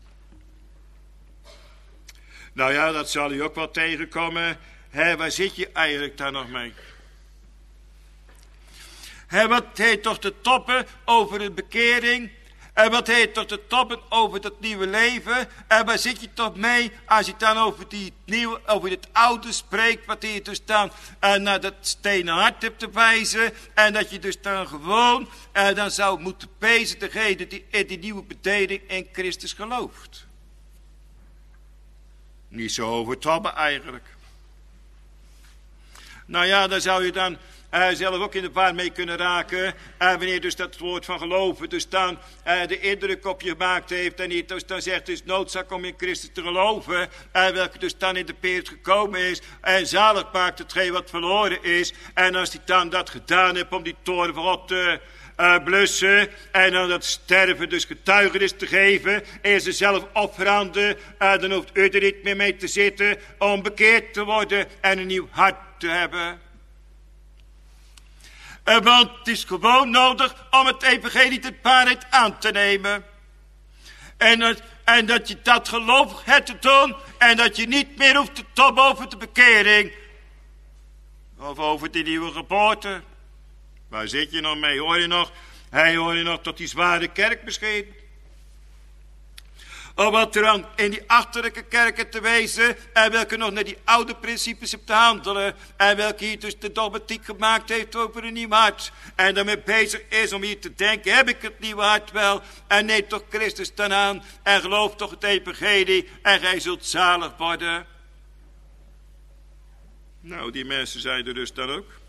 Nou ja, dat zal u ook wel tegenkomen. Hé, waar zit je eigenlijk daar nog mee? Hé, wat heet toch de toppen over de bekering? En wat heet toch de toppen over dat nieuwe leven? En waar zit je toch mee als je dan over, die nieuwe, over het oude spreekt, wat je dus dan uh, naar dat stenen hart hebt te wijzen. En dat je dus dan gewoon uh, dan zou moeten pezen degene die in die nieuwe beteding in Christus gelooft. Niet zo overtobben eigenlijk. Nou ja, dan zou je dan uh, zelf ook in de war mee kunnen raken. Uh, wanneer dus dat woord van geloven dus dan uh, de indruk op je gemaakt heeft. En die dus dan zegt, het is noodzaak om in Christus te geloven. Uh, welke dus dan in de periode gekomen is. En zalig maakt hetgeen wat verloren is. En als hij dan dat gedaan heeft om die toorn van God te Uh, blussen en dan dat sterven dus getuigenis te geven, is er zelf offerande, uh, dan hoeft u er niet meer mee te zitten om bekeerd te worden en een nieuw hart te hebben. Uh, want het is gewoon nodig om het evangelie de waarheid aan te nemen. En, uh, en dat je dat geloof hebt te doen en dat je niet meer hoeft te tobben over de bekering of over die nieuwe geboorte. Waar zit je nog mee? Hoor je nog Hij hoorde nog tot die zware kerk misschien. Of wat er dan in die achterlijke kerken te wezen, en welke nog naar die oude principes hebt te handelen, en welke hier dus de dogmatiek gemaakt heeft over een nieuw hart, en daarmee bezig is om hier te denken, heb ik het nieuwe hart wel, en neem toch Christus dan aan, en geloof toch het evangelie, en gij zult zalig worden. Nou, die mensen zijn er dus dan ook.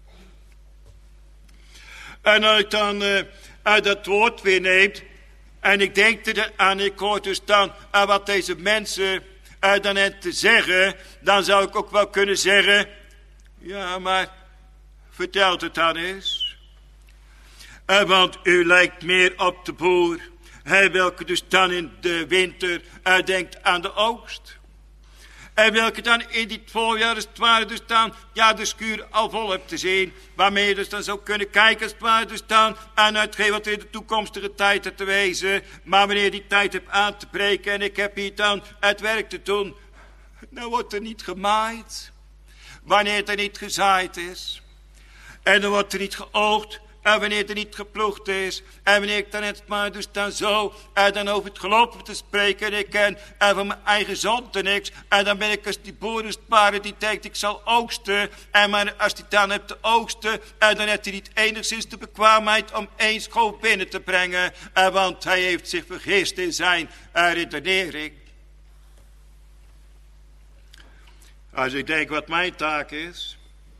En als ik dan uh, uit dat woord weer neemt, en ik denk er aan, ik hoor dus dan aan wat deze mensen uh, dan hebben te zeggen, dan zou ik ook wel kunnen zeggen, ja, maar vertelt het dan eens. Uh, want u lijkt meer op de boer, uh, welke dus dan in de winter uh, denkt aan de oogst. En welke dan in dit voorjaar, als het ware, dus dan, ja, de schuur al vol hebt te zien. Waarmee je dus dan zou kunnen kijken, als het ware, dus dan, aan hetgeen wat in de toekomstige tijd hebt te wezen. Maar wanneer je die tijd hebt aan te breken, en ik heb hier dan het werk te doen, dan wordt er niet gemaaid. Wanneer het er niet gezaaid is. En dan wordt er niet geoogd. En wanneer er niet geploegd is. En wanneer ik dan het maar dus dan zo. En dan over het geloof te spreken. En ik ken. En van mijn eigen zonde niks. En dan ben ik als die boerensparen die denkt ik zal oogsten. En maar als die dan hebt te oogsten. En dan heeft hij niet enigszins de bekwaamheid om één schoof binnen te brengen. En want hij heeft zich vergist in zijn uh, redenering. Als ik denk wat mijn taak is.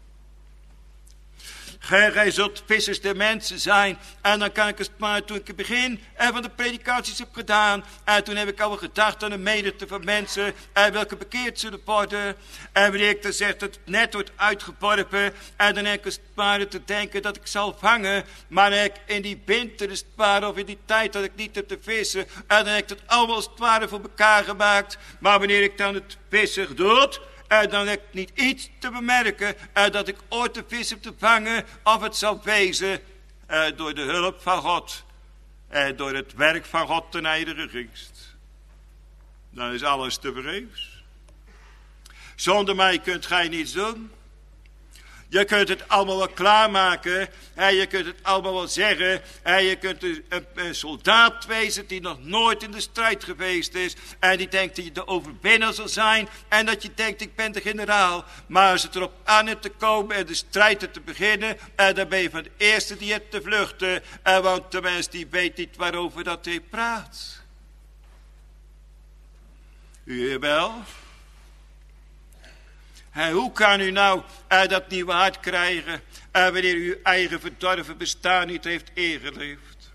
Gij, gij zult vissers der mensen zijn. En dan kan ik het maar toen ik het begin en van de predikaties heb gedaan. En toen heb ik al gedacht aan een menigte van mensen. En welke bekeerd zullen worden. En wanneer ik dan zeg dat het net wordt uitgeworpen. En dan heb ik het maar te denken dat ik zal vangen. Maar dan heb ik in die winter is het ware, of in die tijd dat ik niet heb te vissen. En dan heb ik het allemaal als het ware voor elkaar gemaakt. Maar wanneer ik dan het vissen doe. En dan heb ik niet iets te bemerken uh, dat ik ooit de vis heb te vangen. Of het zal wezen uh, door de hulp van God. En uh, door het werk van God ten Heilige Geest. Dan is alles te vergeefs. Zonder mij kunt gij niets doen. Je kunt het allemaal wel klaarmaken. En je kunt het allemaal wel zeggen. En je kunt een, een, een soldaat wezen die nog nooit in de strijd geweest is. En die denkt dat je de overwinnaar zal zijn. En dat je denkt ik ben de generaal. Maar als het erop aan hebt te komen en de strijd te beginnen. En dan ben je van de eerste die hebt te vluchten. En want de mens die weet niet waarover dat hij praat. U wel? En hoe kan u nou uh, dat nieuwe hart krijgen uh, wanneer u uw eigen verdorven bestaan niet heeft ingeleefd?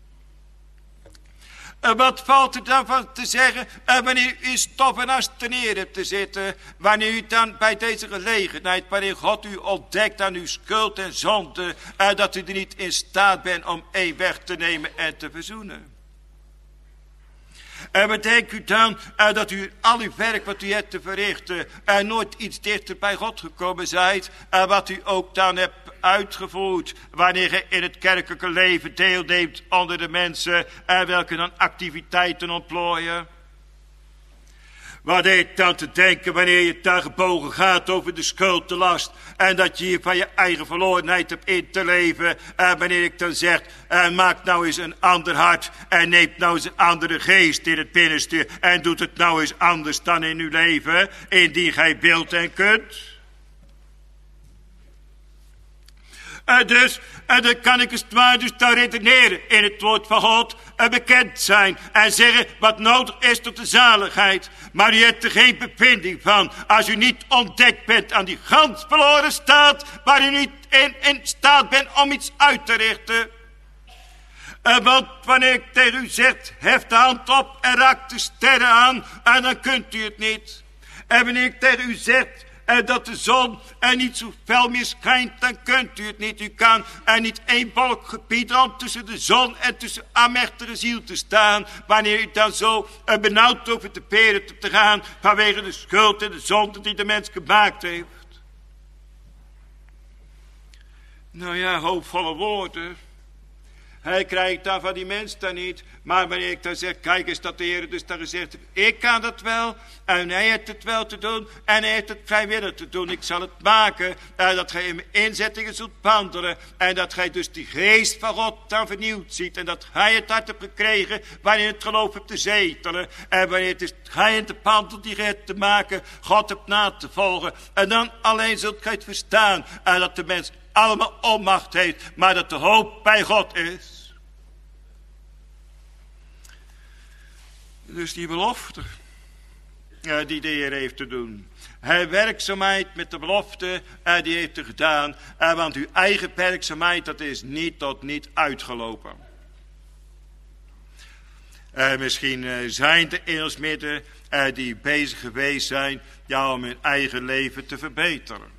Uh, wat valt er dan van te zeggen uh, wanneer u stof en as ten neer hebt te zitten? Wanneer u dan bij deze gelegenheid, wanneer God u ontdekt aan uw schuld en zonde, uh, dat u er niet in staat bent om één weg te nemen en te verzoenen? En bedenkt u dan uh, dat u al uw werk wat u hebt te verrichten en uh, nooit iets dichter bij God gekomen zijt. En uh, wat u ook dan hebt uitgevoerd wanneer je in het kerkelijke leven deelneemt onder de mensen en uh, welke dan activiteiten ontplooien. Wat heeft dan te denken wanneer je daar gebogen gaat over de schuld, de last. En dat je hier van je eigen verlorenheid hebt in te leven. En wanneer ik dan zeg, en maak nou eens een ander hart. En neemt nou eens een andere geest in het binnenste. En doet het nou eens anders dan in uw leven. Indien gij wilt en kunt. En dus, en dan kan ik het waar dus dan redeneren in het woord van God. En bekend zijn en zeggen wat nodig is tot de zaligheid. Maar u hebt er geen bevinding van. Als u niet ontdekt bent aan die gans verloren staat. Waar u niet in, in staat bent om iets uit te richten. En want wanneer ik tegen u zeg, hef de hand op en raak de sterren aan. En dan kunt u het niet. En wanneer ik tegen u zeg... En dat de zon er niet zo fel meer schijnt, dan kunt u het niet. U kan er niet één wolk gebied om tussen de zon en tussen almachtige ziel te staan. Wanneer u dan zo uh, benauwd over de peren te gaan vanwege de schuld en de zonde die de mens gemaakt heeft. Nou ja, hoopvolle woorden. Hij krijgt dan van die mens dan niet. Maar wanneer ik dan zeg, kijk eens dat de Heer dus dan gezegd heeft, ik kan dat wel. En hij heeft het wel te doen. En hij heeft het vrijwillig te doen. Ik zal het maken. En dat gij in mijn inzettingen zult wandelen. En dat gij dus die geest van God dan vernieuwd ziet. En dat gij het hart hebt gekregen wanneer het geloof hebt te zetelen. En wanneer het is gij in de pantel die gij hebt te maken, God hebt na te volgen. En dan alleen zult gij het verstaan. En dat de mens allemaal onmacht heeft, maar dat de hoop bij God is. Dus die belofte uh, die de Heer heeft te doen. Hij werkzaamheid met de belofte, uh, die heeft hij gedaan. Uh, want uw eigen werkzaamheid, dat is niet tot niet uitgelopen. Uh, misschien uh, zijn er in ons midden uh, die bezig geweest zijn, ja, om hun eigen leven te verbeteren.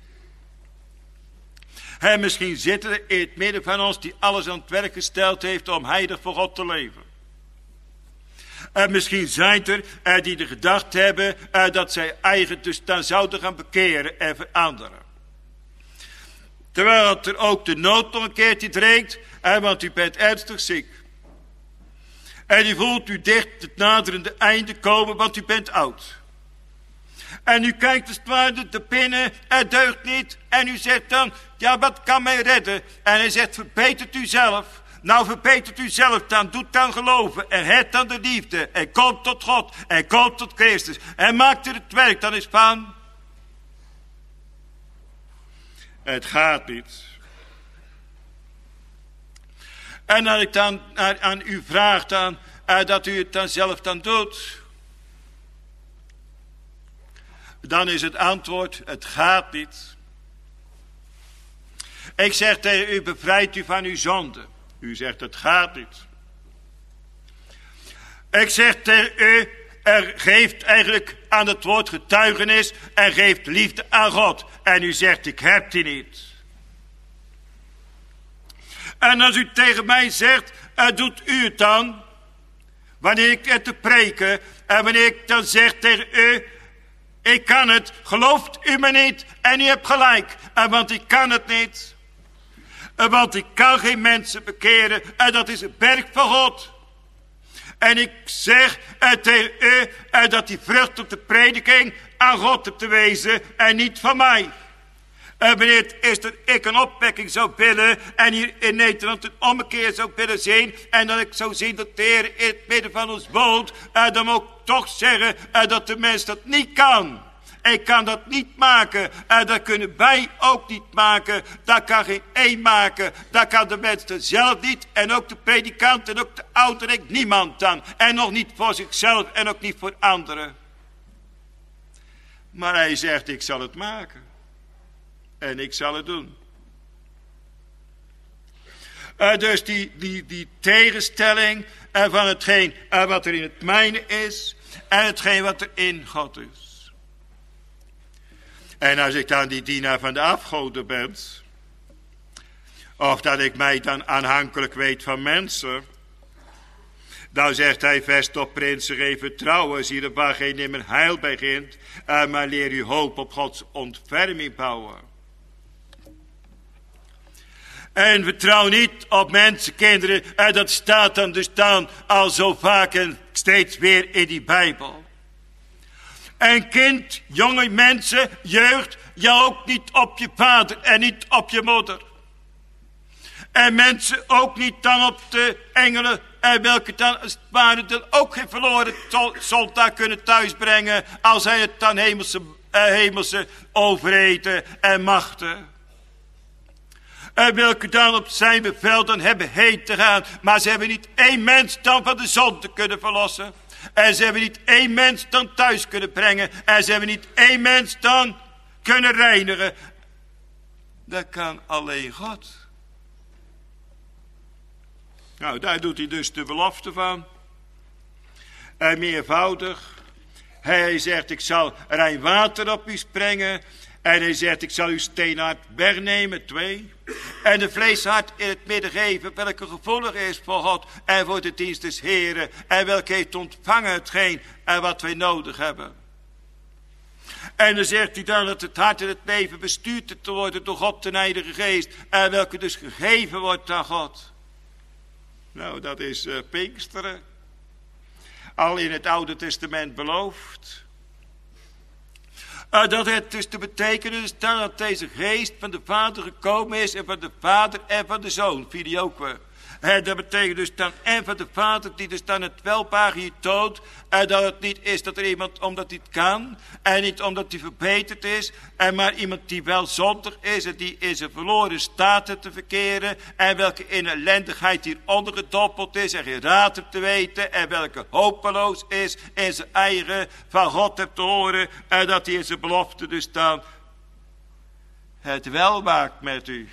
En misschien zitten er in het midden van ons die alles aan het werk gesteld heeft om heilig voor God te leven. En misschien zijn er uh, die de gedachte hebben uh, dat zij eigen dus dan zouden gaan bekeren en veranderen. Terwijl het er ook de nood nog een keertje dringt, uh, want u bent ernstig ziek. En u voelt u dicht het naderende einde komen, want u bent oud. En u kijkt als het ware te binnen, het deugt niet. En u zegt dan, ja, wat kan mij redden? En hij zegt, verbetert u zelf. Nou, verbetert u zelf dan, doet dan geloven. En het dan de liefde. En komt tot God. En komt tot Christus. En maakt er het werk dan eens van. Het gaat niet. En als ik dan aan u vraag dan, uh, dat u het dan zelf dan doet, dan is het antwoord, het gaat niet. Ik zeg tegen u, bevrijd u van uw zonde. U zegt, het gaat niet. Ik zeg tegen u, er geeft eigenlijk aan het woord getuigenis en geeft liefde aan God. En u zegt, ik heb die niet. En als u tegen mij zegt, uh, doet u het dan? Wanneer ik het te preken en wanneer ik dan zeg tegen u, ik kan het, gelooft u me niet en u hebt gelijk, uh, want ik kan het niet. Uh, want ik kan geen mensen bekeren en dat is een werk van God. En ik zeg uh, tegen u uh, dat die vrucht op de prediking aan God hebt te wezen en niet van mij. Uh, wanneer het is dat ik een opwekking zou willen en hier in Nederland een ommekeer zou willen zien en dat ik zou zien dat de Heer in het midden van ons woont, uh, dan moet ik toch zeggen uh, dat de mens dat niet kan. Ik kan dat niet maken. Uh, dat kunnen wij ook niet maken. Dat kan geen één maken. Dat kan de mens er zelf niet. En ook de predikant en ook de ouderling. Niemand dan. En nog niet voor zichzelf en ook niet voor anderen. Maar hij zegt, ik zal het maken. En ik zal het doen. Uh, dus die, die, die tegenstelling uh, van hetgeen uh, wat er in het mijne is. En hetgeen wat er in God is. En als ik dan die dienaar van de afgoden ben, of dat ik mij dan aanhankelijk weet van mensen, dan zegt hij, vest op prinsen, geen vertrouwen, zie er waar geen nimmer heil begint, uh, maar leer uw hoop op Gods ontferming bouwen. En vertrouw niet op mensenkinderen, uh, dat staat dan dus dan al zo vaak en steeds weer in die Bijbel. En kind, jonge mensen, jeugd, ja ook niet op je vader en niet op je moeder. En mensen ook niet dan op de engelen, en welke dan als het ware dan ook geen verloren zondaar kunnen thuisbrengen, als zij het dan hemelse, eh, hemelse overheden en machten. En welke dan op zijn bevel dan hebben heen te gaan, maar ze hebben niet één mens dan van de zonde kunnen verlossen. En ze hebben niet één mens dan thuis kunnen brengen. En ze hebben niet één mens dan kunnen reinigen. Dat kan alleen God. Nou, daar doet hij dus de belofte van. En meervoudig. Hij zegt, ik zal rein water op u sprengen. En hij zegt, ik zal uw steenhart wegnemen, twee. En de vleeshart in het midden geven, welke gevoelig is voor God en voor de dienst des Heren. En welke heeft ontvangen hetgeen en wat wij nodig hebben. En dan zegt hij dan dat het hart en het leven bestuurd te worden door God, de Heilige Geest. En welke dus gegeven wordt aan God. Nou, dat is uh, Pinksteren. Al in het Oude Testament beloofd. Uh, dat het dus te betekenen is dat deze geest van de Vader gekomen is. En van de Vader en van de Zoon. Filioque. Uh, dat betekent dus dan en van de Vader die dus dan het welbare hier toont. En dat het niet is dat er iemand omdat hij het kan. En niet omdat hij verbeterd is. En maar iemand die wel zondig is. En die in zijn verloren staten te verkeren. En welke in ellendigheid hier ondergedompeld is. En geen raad hebt te weten. En welke hopeloos is in zijn eigen van God hebt te horen. En dat hij in zijn belofte dus dan het wel maakt met u.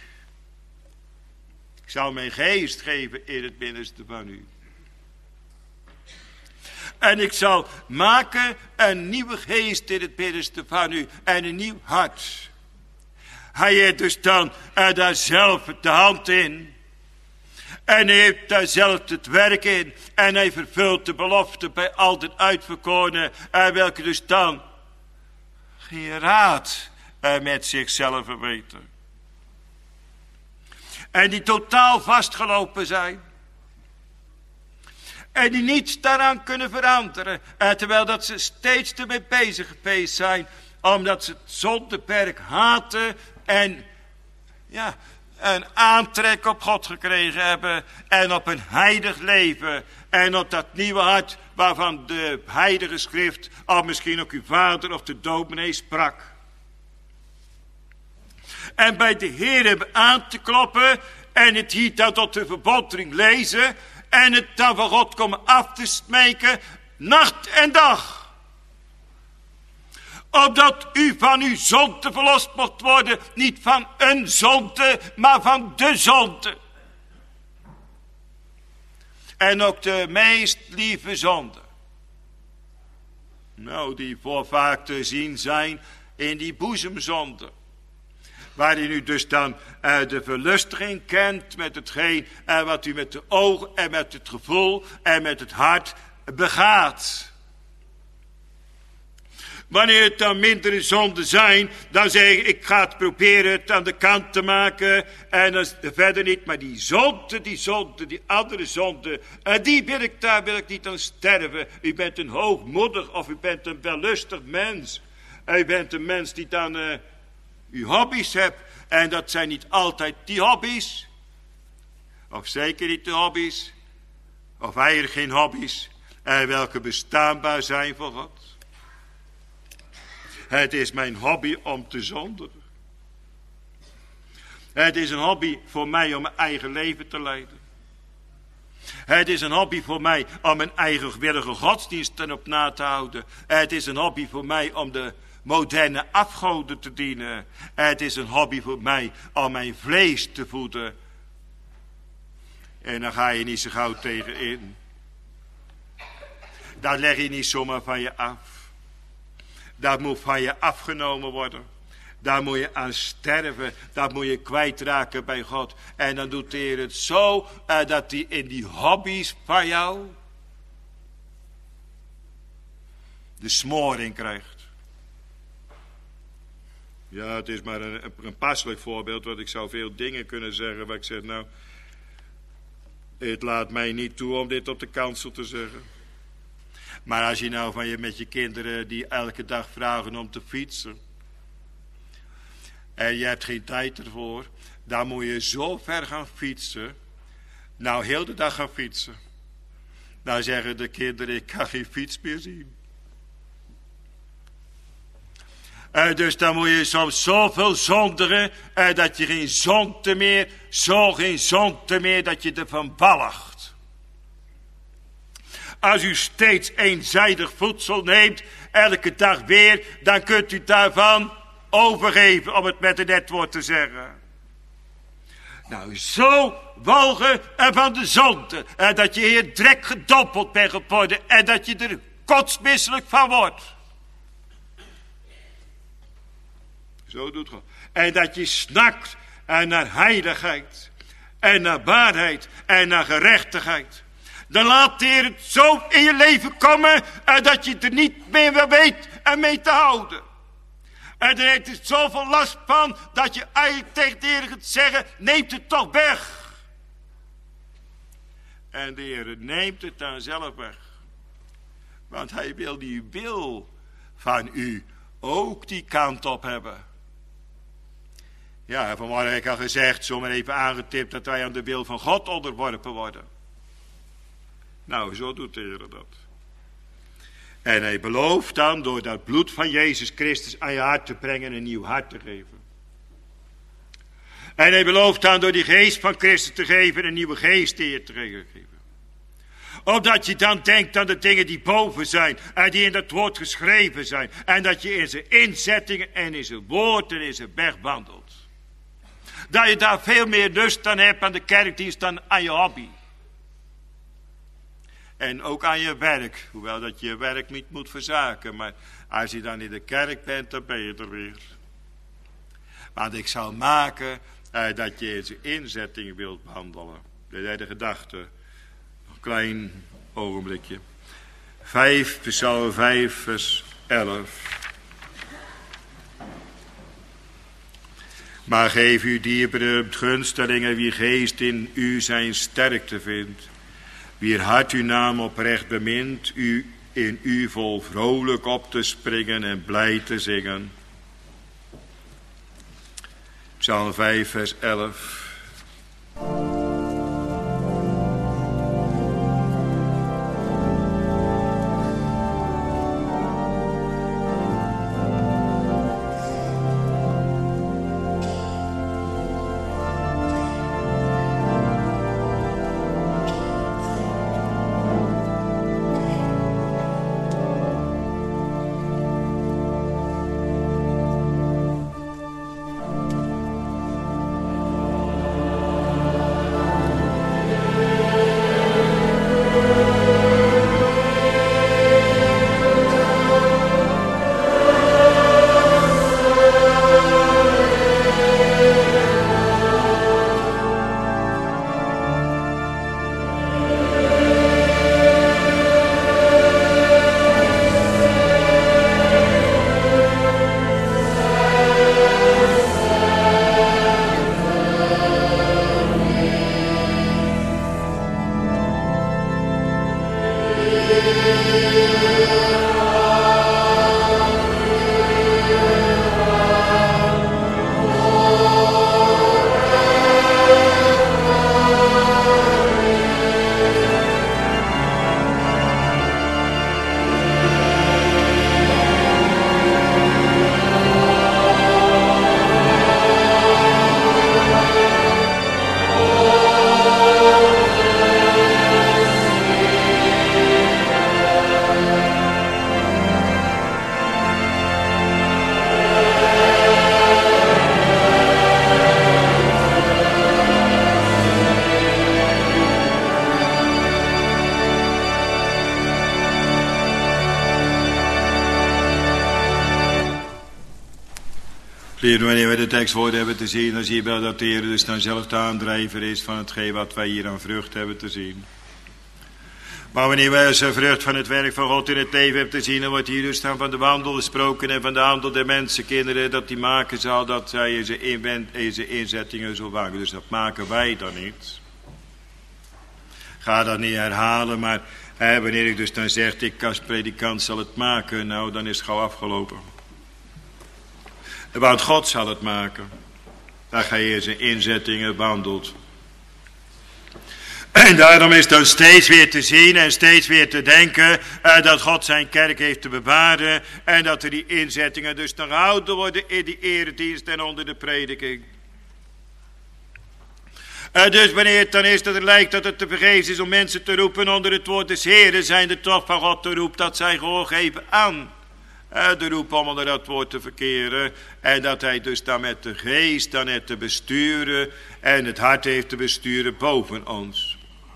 Ik zal mijn geest geven in het binnenste van u. En ik zal maken een nieuwe geest in het binnenste van u. En een nieuw hart. Hij heeft dus dan er daar zelf de hand in. En hij heeft daar zelf het werk in. En hij vervult de belofte bij al de uitverkorenen. En welke dus dan geen raad met zichzelf weten. En die totaal vastgelopen zijn. En die niets daaraan kunnen veranderen. En terwijl dat ze steeds ermee bezig geweest zijn. Omdat ze het zondeperk haten. En ja, een aantrek op God gekregen hebben. En op een heilig leven. En op dat nieuwe hart waarvan de heilige schrift. Of misschien ook uw vader of de dominee sprak. En bij de Heer hebben aan te kloppen. En het hier dan tot de verbondering lezen. En het dan van God komen af te smeken. Nacht en dag. Opdat u van uw zonde verlost mocht worden. Niet van een zonde, maar van de zonde. En ook de meest lieve zonde. Nou, die voor vaak te zien zijn in die boezemzonde. Waarin u dus dan uh, de verlustiging kent met hetgeen uh, wat u met de ogen en met het gevoel en met het hart begaat. Wanneer het dan mindere zonden zijn, dan zeg ik, ik ga het proberen het aan de kant te maken. En dan verder niet, maar die zonde, die zonde, die andere zonde, uh, die wil ik, daar wil ik niet aan sterven. U bent een hoogmoedig of u bent een wellustig mens. Uh, u bent een mens die dan... Uh, uw hobby's hebt. En dat zijn niet altijd die hobby's. Of zeker niet de hobby's. Of eigenlijk geen hobby's. En welke bestaanbaar zijn voor God. Het is mijn hobby om te zondigen. Het is een hobby voor mij om mijn eigen leven te leiden. Het is een hobby voor mij om mijn eigen willige godsdienst erop na te houden. Het is een hobby voor mij om de moderne afgoden te dienen. Het is een hobby voor mij om mijn vlees te voeden. En dan ga je niet zo gauw tegen in. Dat leg je niet zomaar van je af. Dat moet van je afgenomen worden. Daar moet je aan sterven. Dat moet je kwijtraken bij God. En dan doet de Heer het zo uh, dat hij in die hobby's van jou de smoring krijgt. Ja, het is maar een, een passelijk voorbeeld, want ik zou veel dingen kunnen zeggen waar ik zeg, nou, het laat mij niet toe om dit op de kansel te zeggen. Maar als je nou van je met je kinderen die elke dag vragen om te fietsen, en je hebt geen tijd ervoor, dan moet je zo ver gaan fietsen, nou heel de dag gaan fietsen. Dan zeggen de kinderen, ik kan geen fiets meer zien. Uh, dus dan moet je soms zoveel zondigen, uh, dat je geen zonde meer, zo geen zonde meer, dat je ervan walgt. Als u steeds eenzijdig voedsel neemt, elke dag weer, dan kunt u daarvan overgeven, om het met een net woord te zeggen. Nou, zo walgen er van de zonde, uh, dat je hier drek gedompeld bent geworden, en dat je er kotsmisselijk van wordt. Zo doet God. En dat je snakt naar heiligheid. En naar waarheid. En naar gerechtigheid. Dan laat de Heer het zo in je leven komen. Dat je er niet meer weet en mee te houden. En er heeft er zoveel last van. Dat je eigenlijk tegen de Heer gaat zeggen. Neemt het toch weg. En de Heer neemt het dan zelf weg. Want hij wil die wil van u ook die kant op hebben. Ja, vanmorgen heb ik al gezegd, zomaar even aangetipt, dat wij aan de wil van God onderworpen worden. Nou, zo doet de Heer dat. En hij belooft dan door dat bloed van Jezus Christus aan je hart te brengen, een nieuw hart te geven. En hij belooft dan door die geest van Christus te geven, een nieuwe geest in je te geven. Opdat je dan denkt aan de dingen die boven zijn en die in dat woord geschreven zijn. En dat je in zijn inzettingen en in zijn woord en in zijn weg wandelt. Dat je daar veel meer lust aan hebt aan de kerkdienst dan aan je hobby. En ook aan je werk. Hoewel dat je je werk niet moet verzaken. Maar als je dan in de kerk bent, dan ben je er weer. Want ik zal maken eh, dat je in zijn inzetting wilt wandelen. De derde gedachte. Nog een klein ogenblikje. vijf, Psalm vijf, vers elf. Maar geef u dierbare gunstelingen, wie geest in u zijn sterkte vindt. Wie hart uw naam oprecht bemint, u in u vol vrolijk op te springen en blij te zingen. Psalm vijf, vers elf. Wanneer we de tekstwoorden hebben te zien, dan zie je wel dat de Heer dus dan zelf de aandrijver is van hetgeen wat wij hier aan vrucht hebben te zien. Maar wanneer wij als vrucht van het werk van God in het leven hebben te zien, dan wordt hier dus dan van de wandel gesproken en van de handel der mensenkinderen, dat die maken zal, dat zij in zijn, in, in zijn inzettingen zo wagen. Dus dat maken wij dan niet. Ga dat niet herhalen, maar hè, wanneer ik dus dan zeg, ik als predikant zal het maken, nou dan is het gauw afgelopen. Want God zal het maken. Daar ga je in zijn inzettingen wandelt. En daarom is dan steeds weer te zien en steeds weer te denken eh, dat God zijn kerk heeft te bewaren. En dat er die inzettingen dus nog gehouden worden in die eredienst en onder de prediking. Uh, dus wanneer het dan is dat het lijkt dat het te vergeefs is om mensen te roepen onder het woord des Heren, zijn er toch van God te roepen dat zij gehoor geven aan uh, de roep om onder dat woord te verkeren. En dat hij dus dan met de geest dan het te besturen en het hart heeft te besturen boven ons.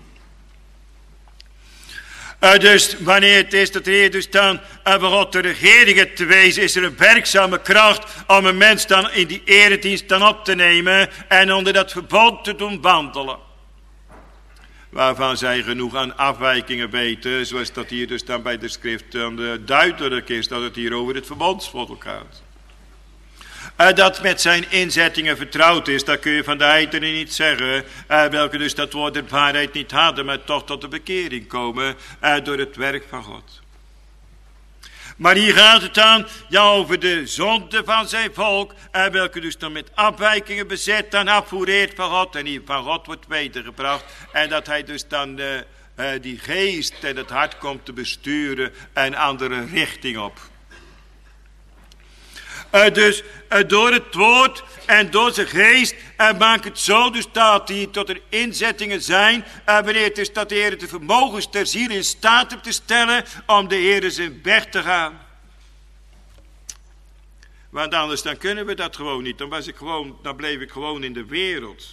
Uh, dus wanneer het is dat de Heer dus dan uh, van God de regering heeft te wezen, is er een werkzame kracht om een mens dan in die eredienst dan op te nemen en onder dat verbond te doen wandelen. Waarvan zij genoeg aan afwijkingen weten, zoals dat hier dus dan bij de schrift dan uh, duidelijk is dat het hier over het verbondsvottel gaat. Uh, dat met zijn inzettingen vertrouwd is, dat kun je van de heidenen niet zeggen. Uh, welke dus dat woord de waarheid niet hadden, maar toch tot de bekering komen uh, door het werk van God. Maar hier gaat het dan ja, over de zonde van zijn volk, uh, welke dus dan met afwijkingen bezet dan afvoereert van God en die van God wordt wedergebracht. En dat hij dus dan uh, uh, die geest en het hart komt te besturen een andere richting op. Uh, dus uh, door het woord en door zijn geest uh, maakt het zo dus dat die tot er inzettingen zijn. Uh, wanneer het is dat de Heer de vermogens ter ziel in staat hebt te stellen om de Heer zijn weg te gaan. Want anders dan kunnen we dat gewoon niet. Dan, was ik gewoon, dan bleef ik gewoon in de wereld.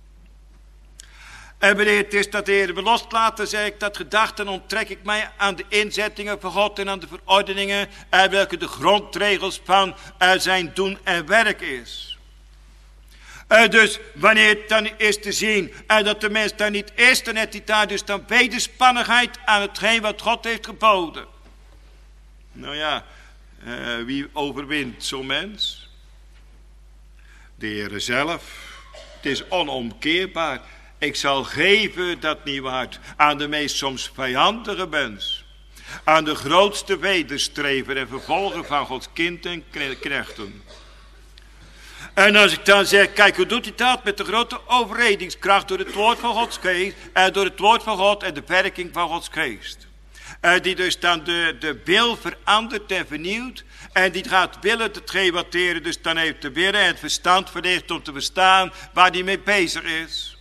En wanneer het is dat de Heer me loslaat, dan zeg ik dat gedachten onttrek ik mij aan de inzettingen van God en aan de verordeningen, uh, welke de grondregels van uh, zijn doen en werk is. Uh, dus wanneer het dan is te zien uh, dat de mens daar niet is, dan heeft hij daar dus dan wederspannigheid aan hetgeen wat God heeft geboden. Nou ja, uh, wie overwint zo'n mens? De Heer zelf. Het is onomkeerbaar. Ik zal geven dat niet waard aan de meest soms vijandige mens. Aan de grootste wederstrever en vervolger van Gods kind en knechten. En als ik dan zeg, kijk hoe doet hij dat? Met de grote overredingskracht door het woord van Gods geest. En door het woord van God en de werking van Gods geest. En die dus dan de, de wil verandert en vernieuwt. En die gaat willen hetgeen wat de Heer dus dan heeft te willen. En het verstand verlicht om te verstaan waar hij mee bezig is.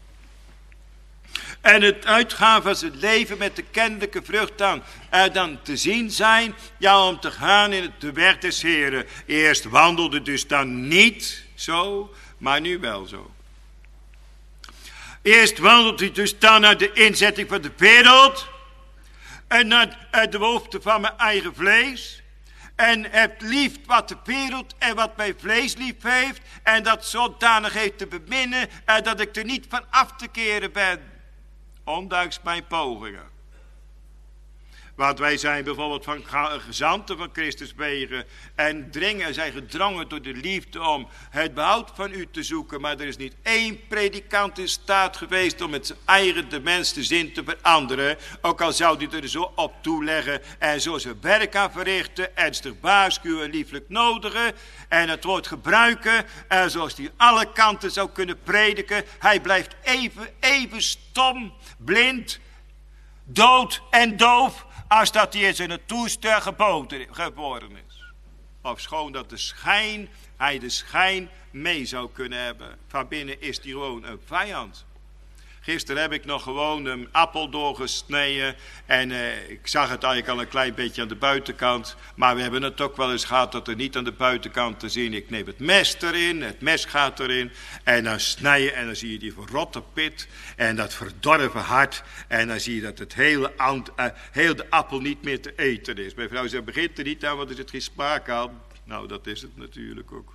En het uitgaan van zijn leven met de kennelijke vrucht dan, er dan te zien zijn, ja, om te gaan in de weg des Heren. Eerst wandelde dus dan niet zo, maar nu wel zo. Eerst wandelt hij dus dan naar de inzetting van de wereld en naar de behoefte van mijn eigen vlees. En hebt lief wat de wereld en wat mijn vlees lief heeft en dat zodanig heeft te beminnen en dat ik er niet van af te keren ben. Ondanks mijn pogingen. Want wij zijn bijvoorbeeld van gezanten van Christus wegen. En dringen, zijn gedrongen door de liefde om het behoud van u te zoeken. Maar er is niet één predikant in staat geweest om met zijn eigen de mens de zin te veranderen. Ook al zou hij er zo op toeleggen en zo zijn werk aan verrichten. Ernstig waarschuwen, lieflijk nodigen. En het woord gebruiken. En zoals hij alle kanten zou kunnen prediken. Hij blijft even, even stom, blind, dood en doof. Als dat hij in zijn toestel geboren is. Ofschoon dat de schijn, hij de schijn mee zou kunnen hebben. Van binnen is hij gewoon een vijand. Gisteren heb ik nog gewoon een appel doorgesneden. En uh, ik zag het eigenlijk al een klein beetje aan de buitenkant. Maar we hebben het ook wel eens gehad dat er niet aan de buitenkant te zien. Ik neem het mes erin, het mes gaat erin. En dan snij je en dan zie je die verrotte pit. En dat verdorven hart. En dan zie je dat het hele, uh, heel de appel niet meer te eten is. Mijn vrouw zegt, begint er niet aan, want er zit geen smaak aan. Nou, dat is het natuurlijk ook.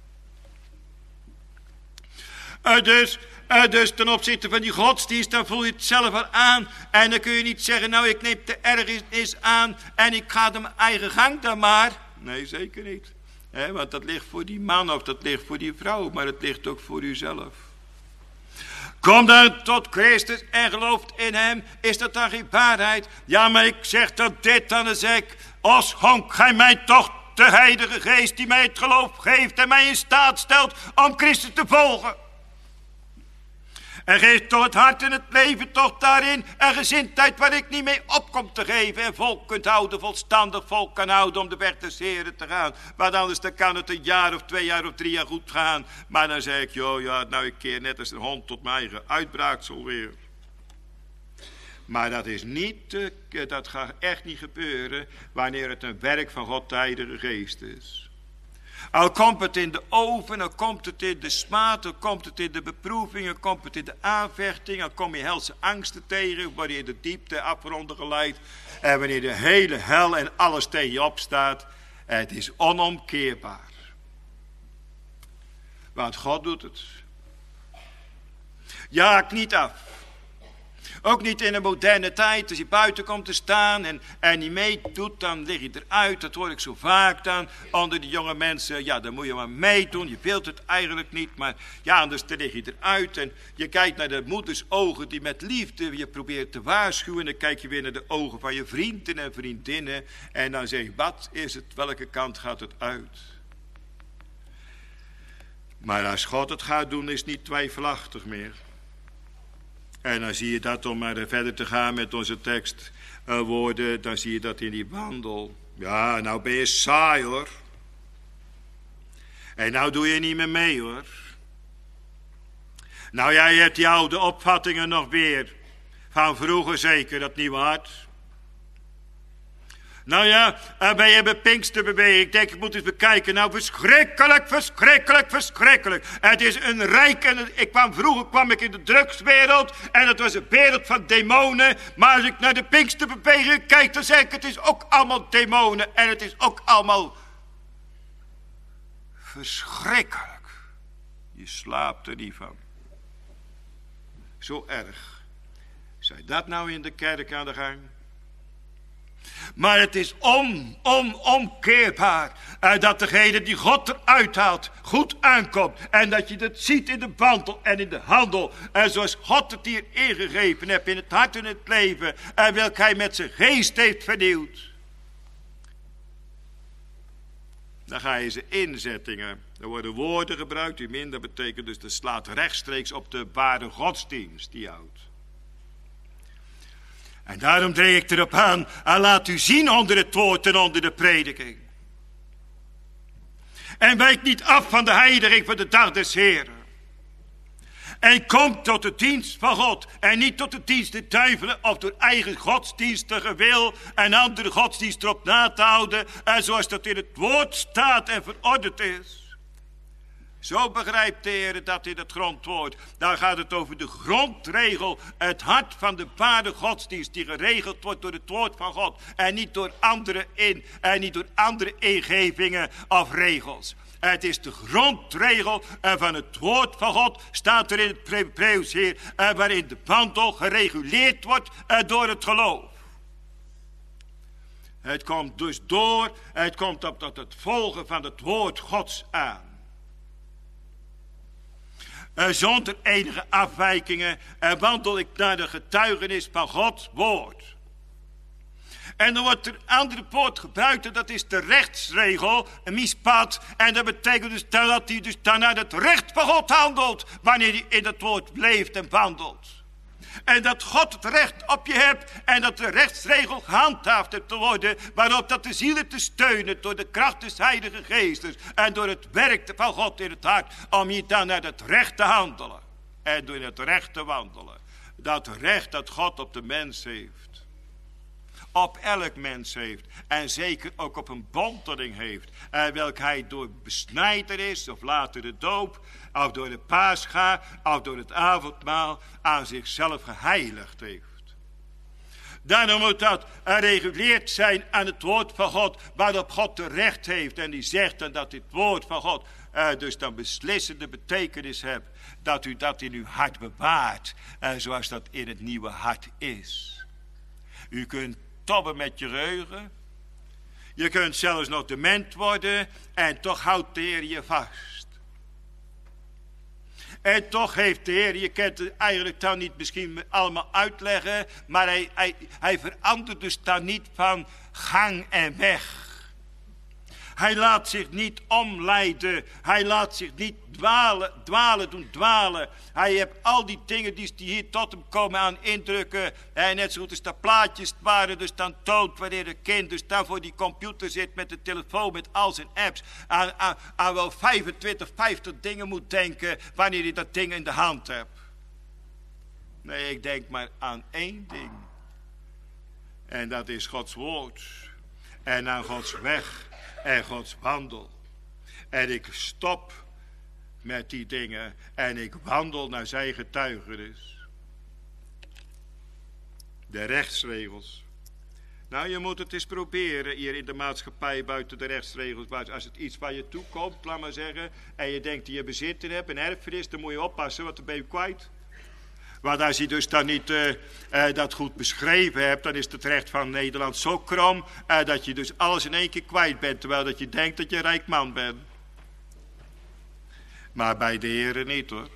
Uh, dus, uh, dus ten opzichte van die godsdienst, dan voel je het zelf al aan. En dan kun je niet zeggen, nou ik neem de ergernis aan en ik ga de mijn eigen gang dan maar. Nee, zeker niet. He, want dat ligt voor die man of dat ligt voor die vrouw, maar het ligt ook voor uzelf. Kom dan tot Christus en gelooft in hem, is dat dan geen waarheid? Ja, maar ik zeg dat dit dan is ik. O schonk gij mij toch de heilige geest die mij het geloof geeft en mij in staat stelt om Christus te volgen. En geef toch het hart en het leven toch daarin een gezindheid waar ik niet mee op kom te geven. En volk kunt houden, volstandig volk kan houden om de weg des Heren te gaan. Want anders dan kan het een jaar of twee jaar of drie jaar goed gaan. Maar dan zeg ik, joh, ja, nou ik keer net als een hond tot mijn eigen uitbraaksel weer. Maar dat is niet, uh, dat gaat echt niet gebeuren wanneer het een werk van God de Heilige Geest is. Al komt het in de oven, al komt het in de smaad, al komt het in de beproeving, al komt het in de aanvechting, al kom je helse angsten tegen, wanneer je de diepte afgronden geleid en wanneer de hele hel en alles tegen je opstaat. Het is onomkeerbaar. Want God doet het. Jaag niet af. Ook niet in een moderne tijd. Als je buiten komt te staan en, en niet meedoet, dan lig je eruit. Dat hoor ik zo vaak dan onder de jonge mensen. Ja, dan moet je maar meedoen. Je wilt het eigenlijk niet, maar ja, anders dan lig je eruit. En je kijkt naar de moeders ogen die met liefde je probeert te waarschuwen. En dan kijk je weer naar de ogen van je vrienden en vriendinnen. En dan zeg je, wat is het? Welke kant gaat het uit? Maar als God het gaat doen, is het niet twijfelachtig meer. En dan zie je dat, om maar verder te gaan met onze tekstwoorden, uh, dan zie je dat in die wandel. Ja, nou ben je saai hoor. En nou doe je niet meer mee hoor. Nou ja, je hebt die oude opvattingen nog weer. Van vroeger zeker, dat niet wat. Nou ja, uh, ben je bij Pinksterbeweging. Ik denk, ik moet eens bekijken. Nou, verschrikkelijk, verschrikkelijk, verschrikkelijk. Het is een rijk en ik kwam, vroeger kwam ik in de drugswereld. En het was een wereld van demonen. Maar als ik naar de Pinksterbeweging kijk, dan zeg ik, het is ook allemaal demonen. En het is ook allemaal verschrikkelijk. Je slaapt er niet van. Zo erg. Zei dat nou in de kerk aan de gang? Maar het is on, on, omkeerbaar. Uh, dat degene die God eruit haalt goed aankomt. En dat je dat ziet in de wandel en in de handel. En zoals God het hier ingegeven heeft in het hart en het leven. En welk hij met zijn geest heeft vernieuwd. Dan ga je ze inzettingen. Er worden woorden gebruikt die minder betekenen. Dus dat slaat rechtstreeks op de ware godsdienst die houdt. En daarom dreig ik erop aan, en laat u zien onder het woord en onder de prediking. En wijk niet af van de heiliging van de dag des Heren. En kom tot de dienst van God. En niet tot de dienst der duivelen of door eigen godsdienstige wil en andere godsdienst erop na te houden. En zoals dat in het woord staat en verordend is. Zo begrijpt de Heer dat in het grondwoord. Daar gaat het over de grondregel. Het hart van de ware godsdienst die geregeld wordt door het woord van God. En niet door andere in. En niet door andere ingevingen of regels. Het is de grondregel van het woord van God. Staat er in het Hebreeuws hier. Waarin de wandel gereguleerd wordt door het geloof. Het komt dus door. Het komt op tot het volgen van het woord Gods aan. Uh, zonder enige afwijkingen uh, wandel ik naar de getuigenis van Gods woord. En dan wordt er een andere woord gebruikt en dat is de rechtsregel, een mispad. En dat betekent dus dat hij dus dan naar het recht van God handelt, wanneer hij in het woord leeft en wandelt. En dat God het recht op je hebt en dat de rechtsregel gehandhaafd hebt te worden, waarop dat de zielen te steunen door de kracht des Heilige Geestes en door het werk van God in het hart, om je dan naar het recht te handelen en door het recht te wandelen. Dat recht dat God op de mens heeft, op elk mens heeft en zeker ook op een bonteling heeft, en welk hij door besnijder is of later de doop, of door de paascha, of door het avondmaal aan zichzelf geheiligd heeft. Daarom moet dat gereguleerd zijn aan het woord van God, waarop God de recht heeft. En die zegt dan dat dit woord van God uh, dus dan beslissende betekenis heeft, dat u dat in uw hart bewaart, uh, zoals dat in het nieuwe hart is. U kunt tobben met je geheugen, je kunt zelfs nog dement worden en toch houdt de Heer je vast. En toch heeft de Heer, je kent het eigenlijk dan niet misschien allemaal uitleggen, maar hij, hij, hij verandert dus dan niet van gang en weg. Hij laat zich niet omleiden. Hij laat zich niet dwalen, dwalen doen dwalen. Hij heeft al die dingen die hier tot hem komen aan indrukken. En net zo goed als dat plaatjes waren dus dan toont wanneer een kind dus dan voor die computer zit met de telefoon met al zijn apps. Aan, aan, aan wel vijfentwintig, vijftig dingen moet denken wanneer je dat ding in de hand hebt. Nee, ik denk maar aan één ding. En dat is Gods woord. En aan Gods weg. En Gods wandel. En ik stop met die dingen. En ik wandel naar zijn getuigenis. De rechtsregels. Nou, je moet het eens proberen hier in de maatschappij buiten de rechtsregels. Als het iets waar je toekomt, laat maar zeggen. En je denkt dat je bezit in hebt, een erfenis, dan moet je oppassen, want dan ben je kwijt. Want als je dus dan niet uh, uh, dat goed beschreven hebt, dan is het recht van Nederland zo krom uh, dat je dus alles in één keer kwijt bent, terwijl dat je denkt dat je een rijk man bent. Maar bij de Heere niet hoor.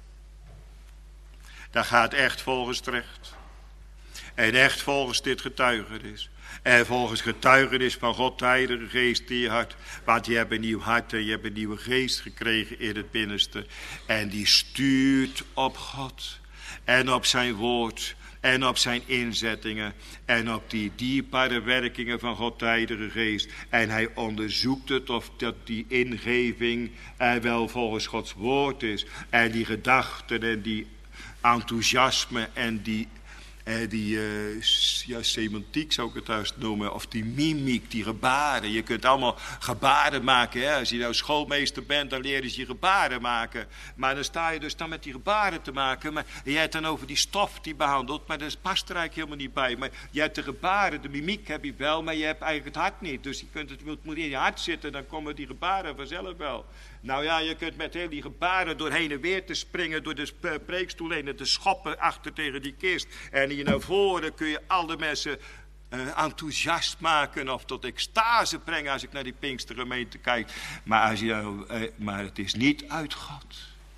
Dat gaat echt volgens het recht. En echt volgens dit getuigenis. En volgens getuigenis van God, de Heilige Geest in je hart. Want je hebt een nieuw hart en je hebt een nieuwe geest gekregen in het binnenste. En die stuurt op God. En op zijn woord. En op zijn inzettingen. En op die dierbare werkingen van God, de Heilige Geest. En hij onderzoekt het of dat die ingeving eh, wel volgens Gods woord is. En die gedachten en die enthousiasme en die... Eh, die uh, ja, semantiek zou ik het juist noemen. Of die mimiek, die gebaren. Je kunt allemaal gebaren maken. Hè? Als je nou schoolmeester bent, dan leren ze je gebaren maken. Maar dan sta je dus dan met die gebaren te maken. Maar jij hebt dan over die stof die behandelt. Maar dat past er eigenlijk helemaal niet bij. Maar je hebt de gebaren, de mimiek heb je wel. Maar je hebt eigenlijk het hart niet. Dus je kunt het, het moet in je hart zitten. Dan komen die gebaren vanzelf wel. Nou ja, je kunt met heel die gebaren door heen en weer te springen. Door de preekstoel heen en te schoppen achter tegen die kist. En hier naar voren kun je alle mensen uh, enthousiast maken. Of tot extase brengen als ik naar die Pinkstergemeente kijk. Maar, als je, uh, maar het is niet uit God.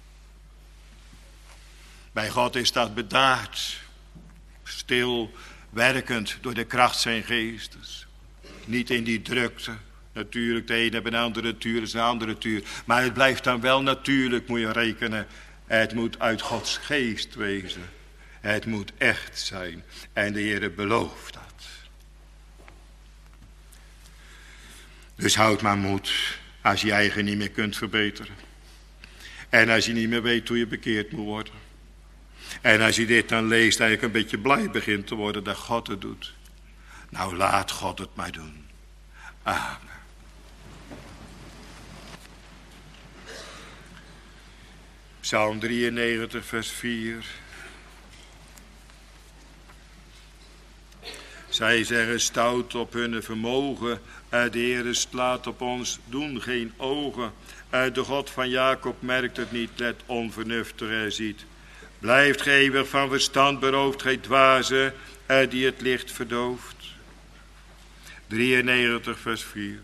Bij God is dat bedaard. Stil, werkend door de kracht zijn geestes. Niet in die drukte. Natuurlijk, de een heeft een andere natuur, is een andere natuur. Maar het blijft dan wel natuurlijk, moet je rekenen. Het moet uit Gods geest wezen. Het moet echt zijn. En de Heere belooft dat. Dus houd maar moed als je je eigen niet meer kunt verbeteren. En als je niet meer weet hoe je bekeerd moet worden. En als je dit dan leest, eigenlijk een beetje blij begint te worden dat God het doet. Nou, laat God het maar doen. Amen. Psalm drieënnegentig, vers vier. Zij zeggen stout op hun vermogen. De Heere slaat op ons, doen geen ogen. De God van Jacob merkt het niet, let onvernuftig er ziet. Blijft ge eeuwig van verstand beroofd, gij dwaze, die het licht verdooft. drieënnegentig, vers vier.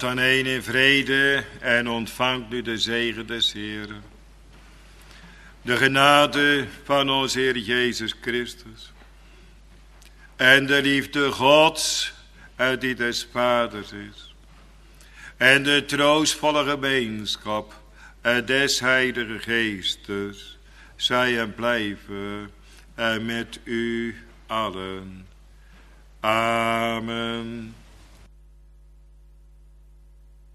dan heen in vrede en ontvangt nu de zegen des Heeren. De genade van onze Heer Jezus Christus. En de liefde Gods, uit die des Vaders is. En de troostvolle gemeenschap des Heilige Geestes, zij en blijven en met u allen. Amen.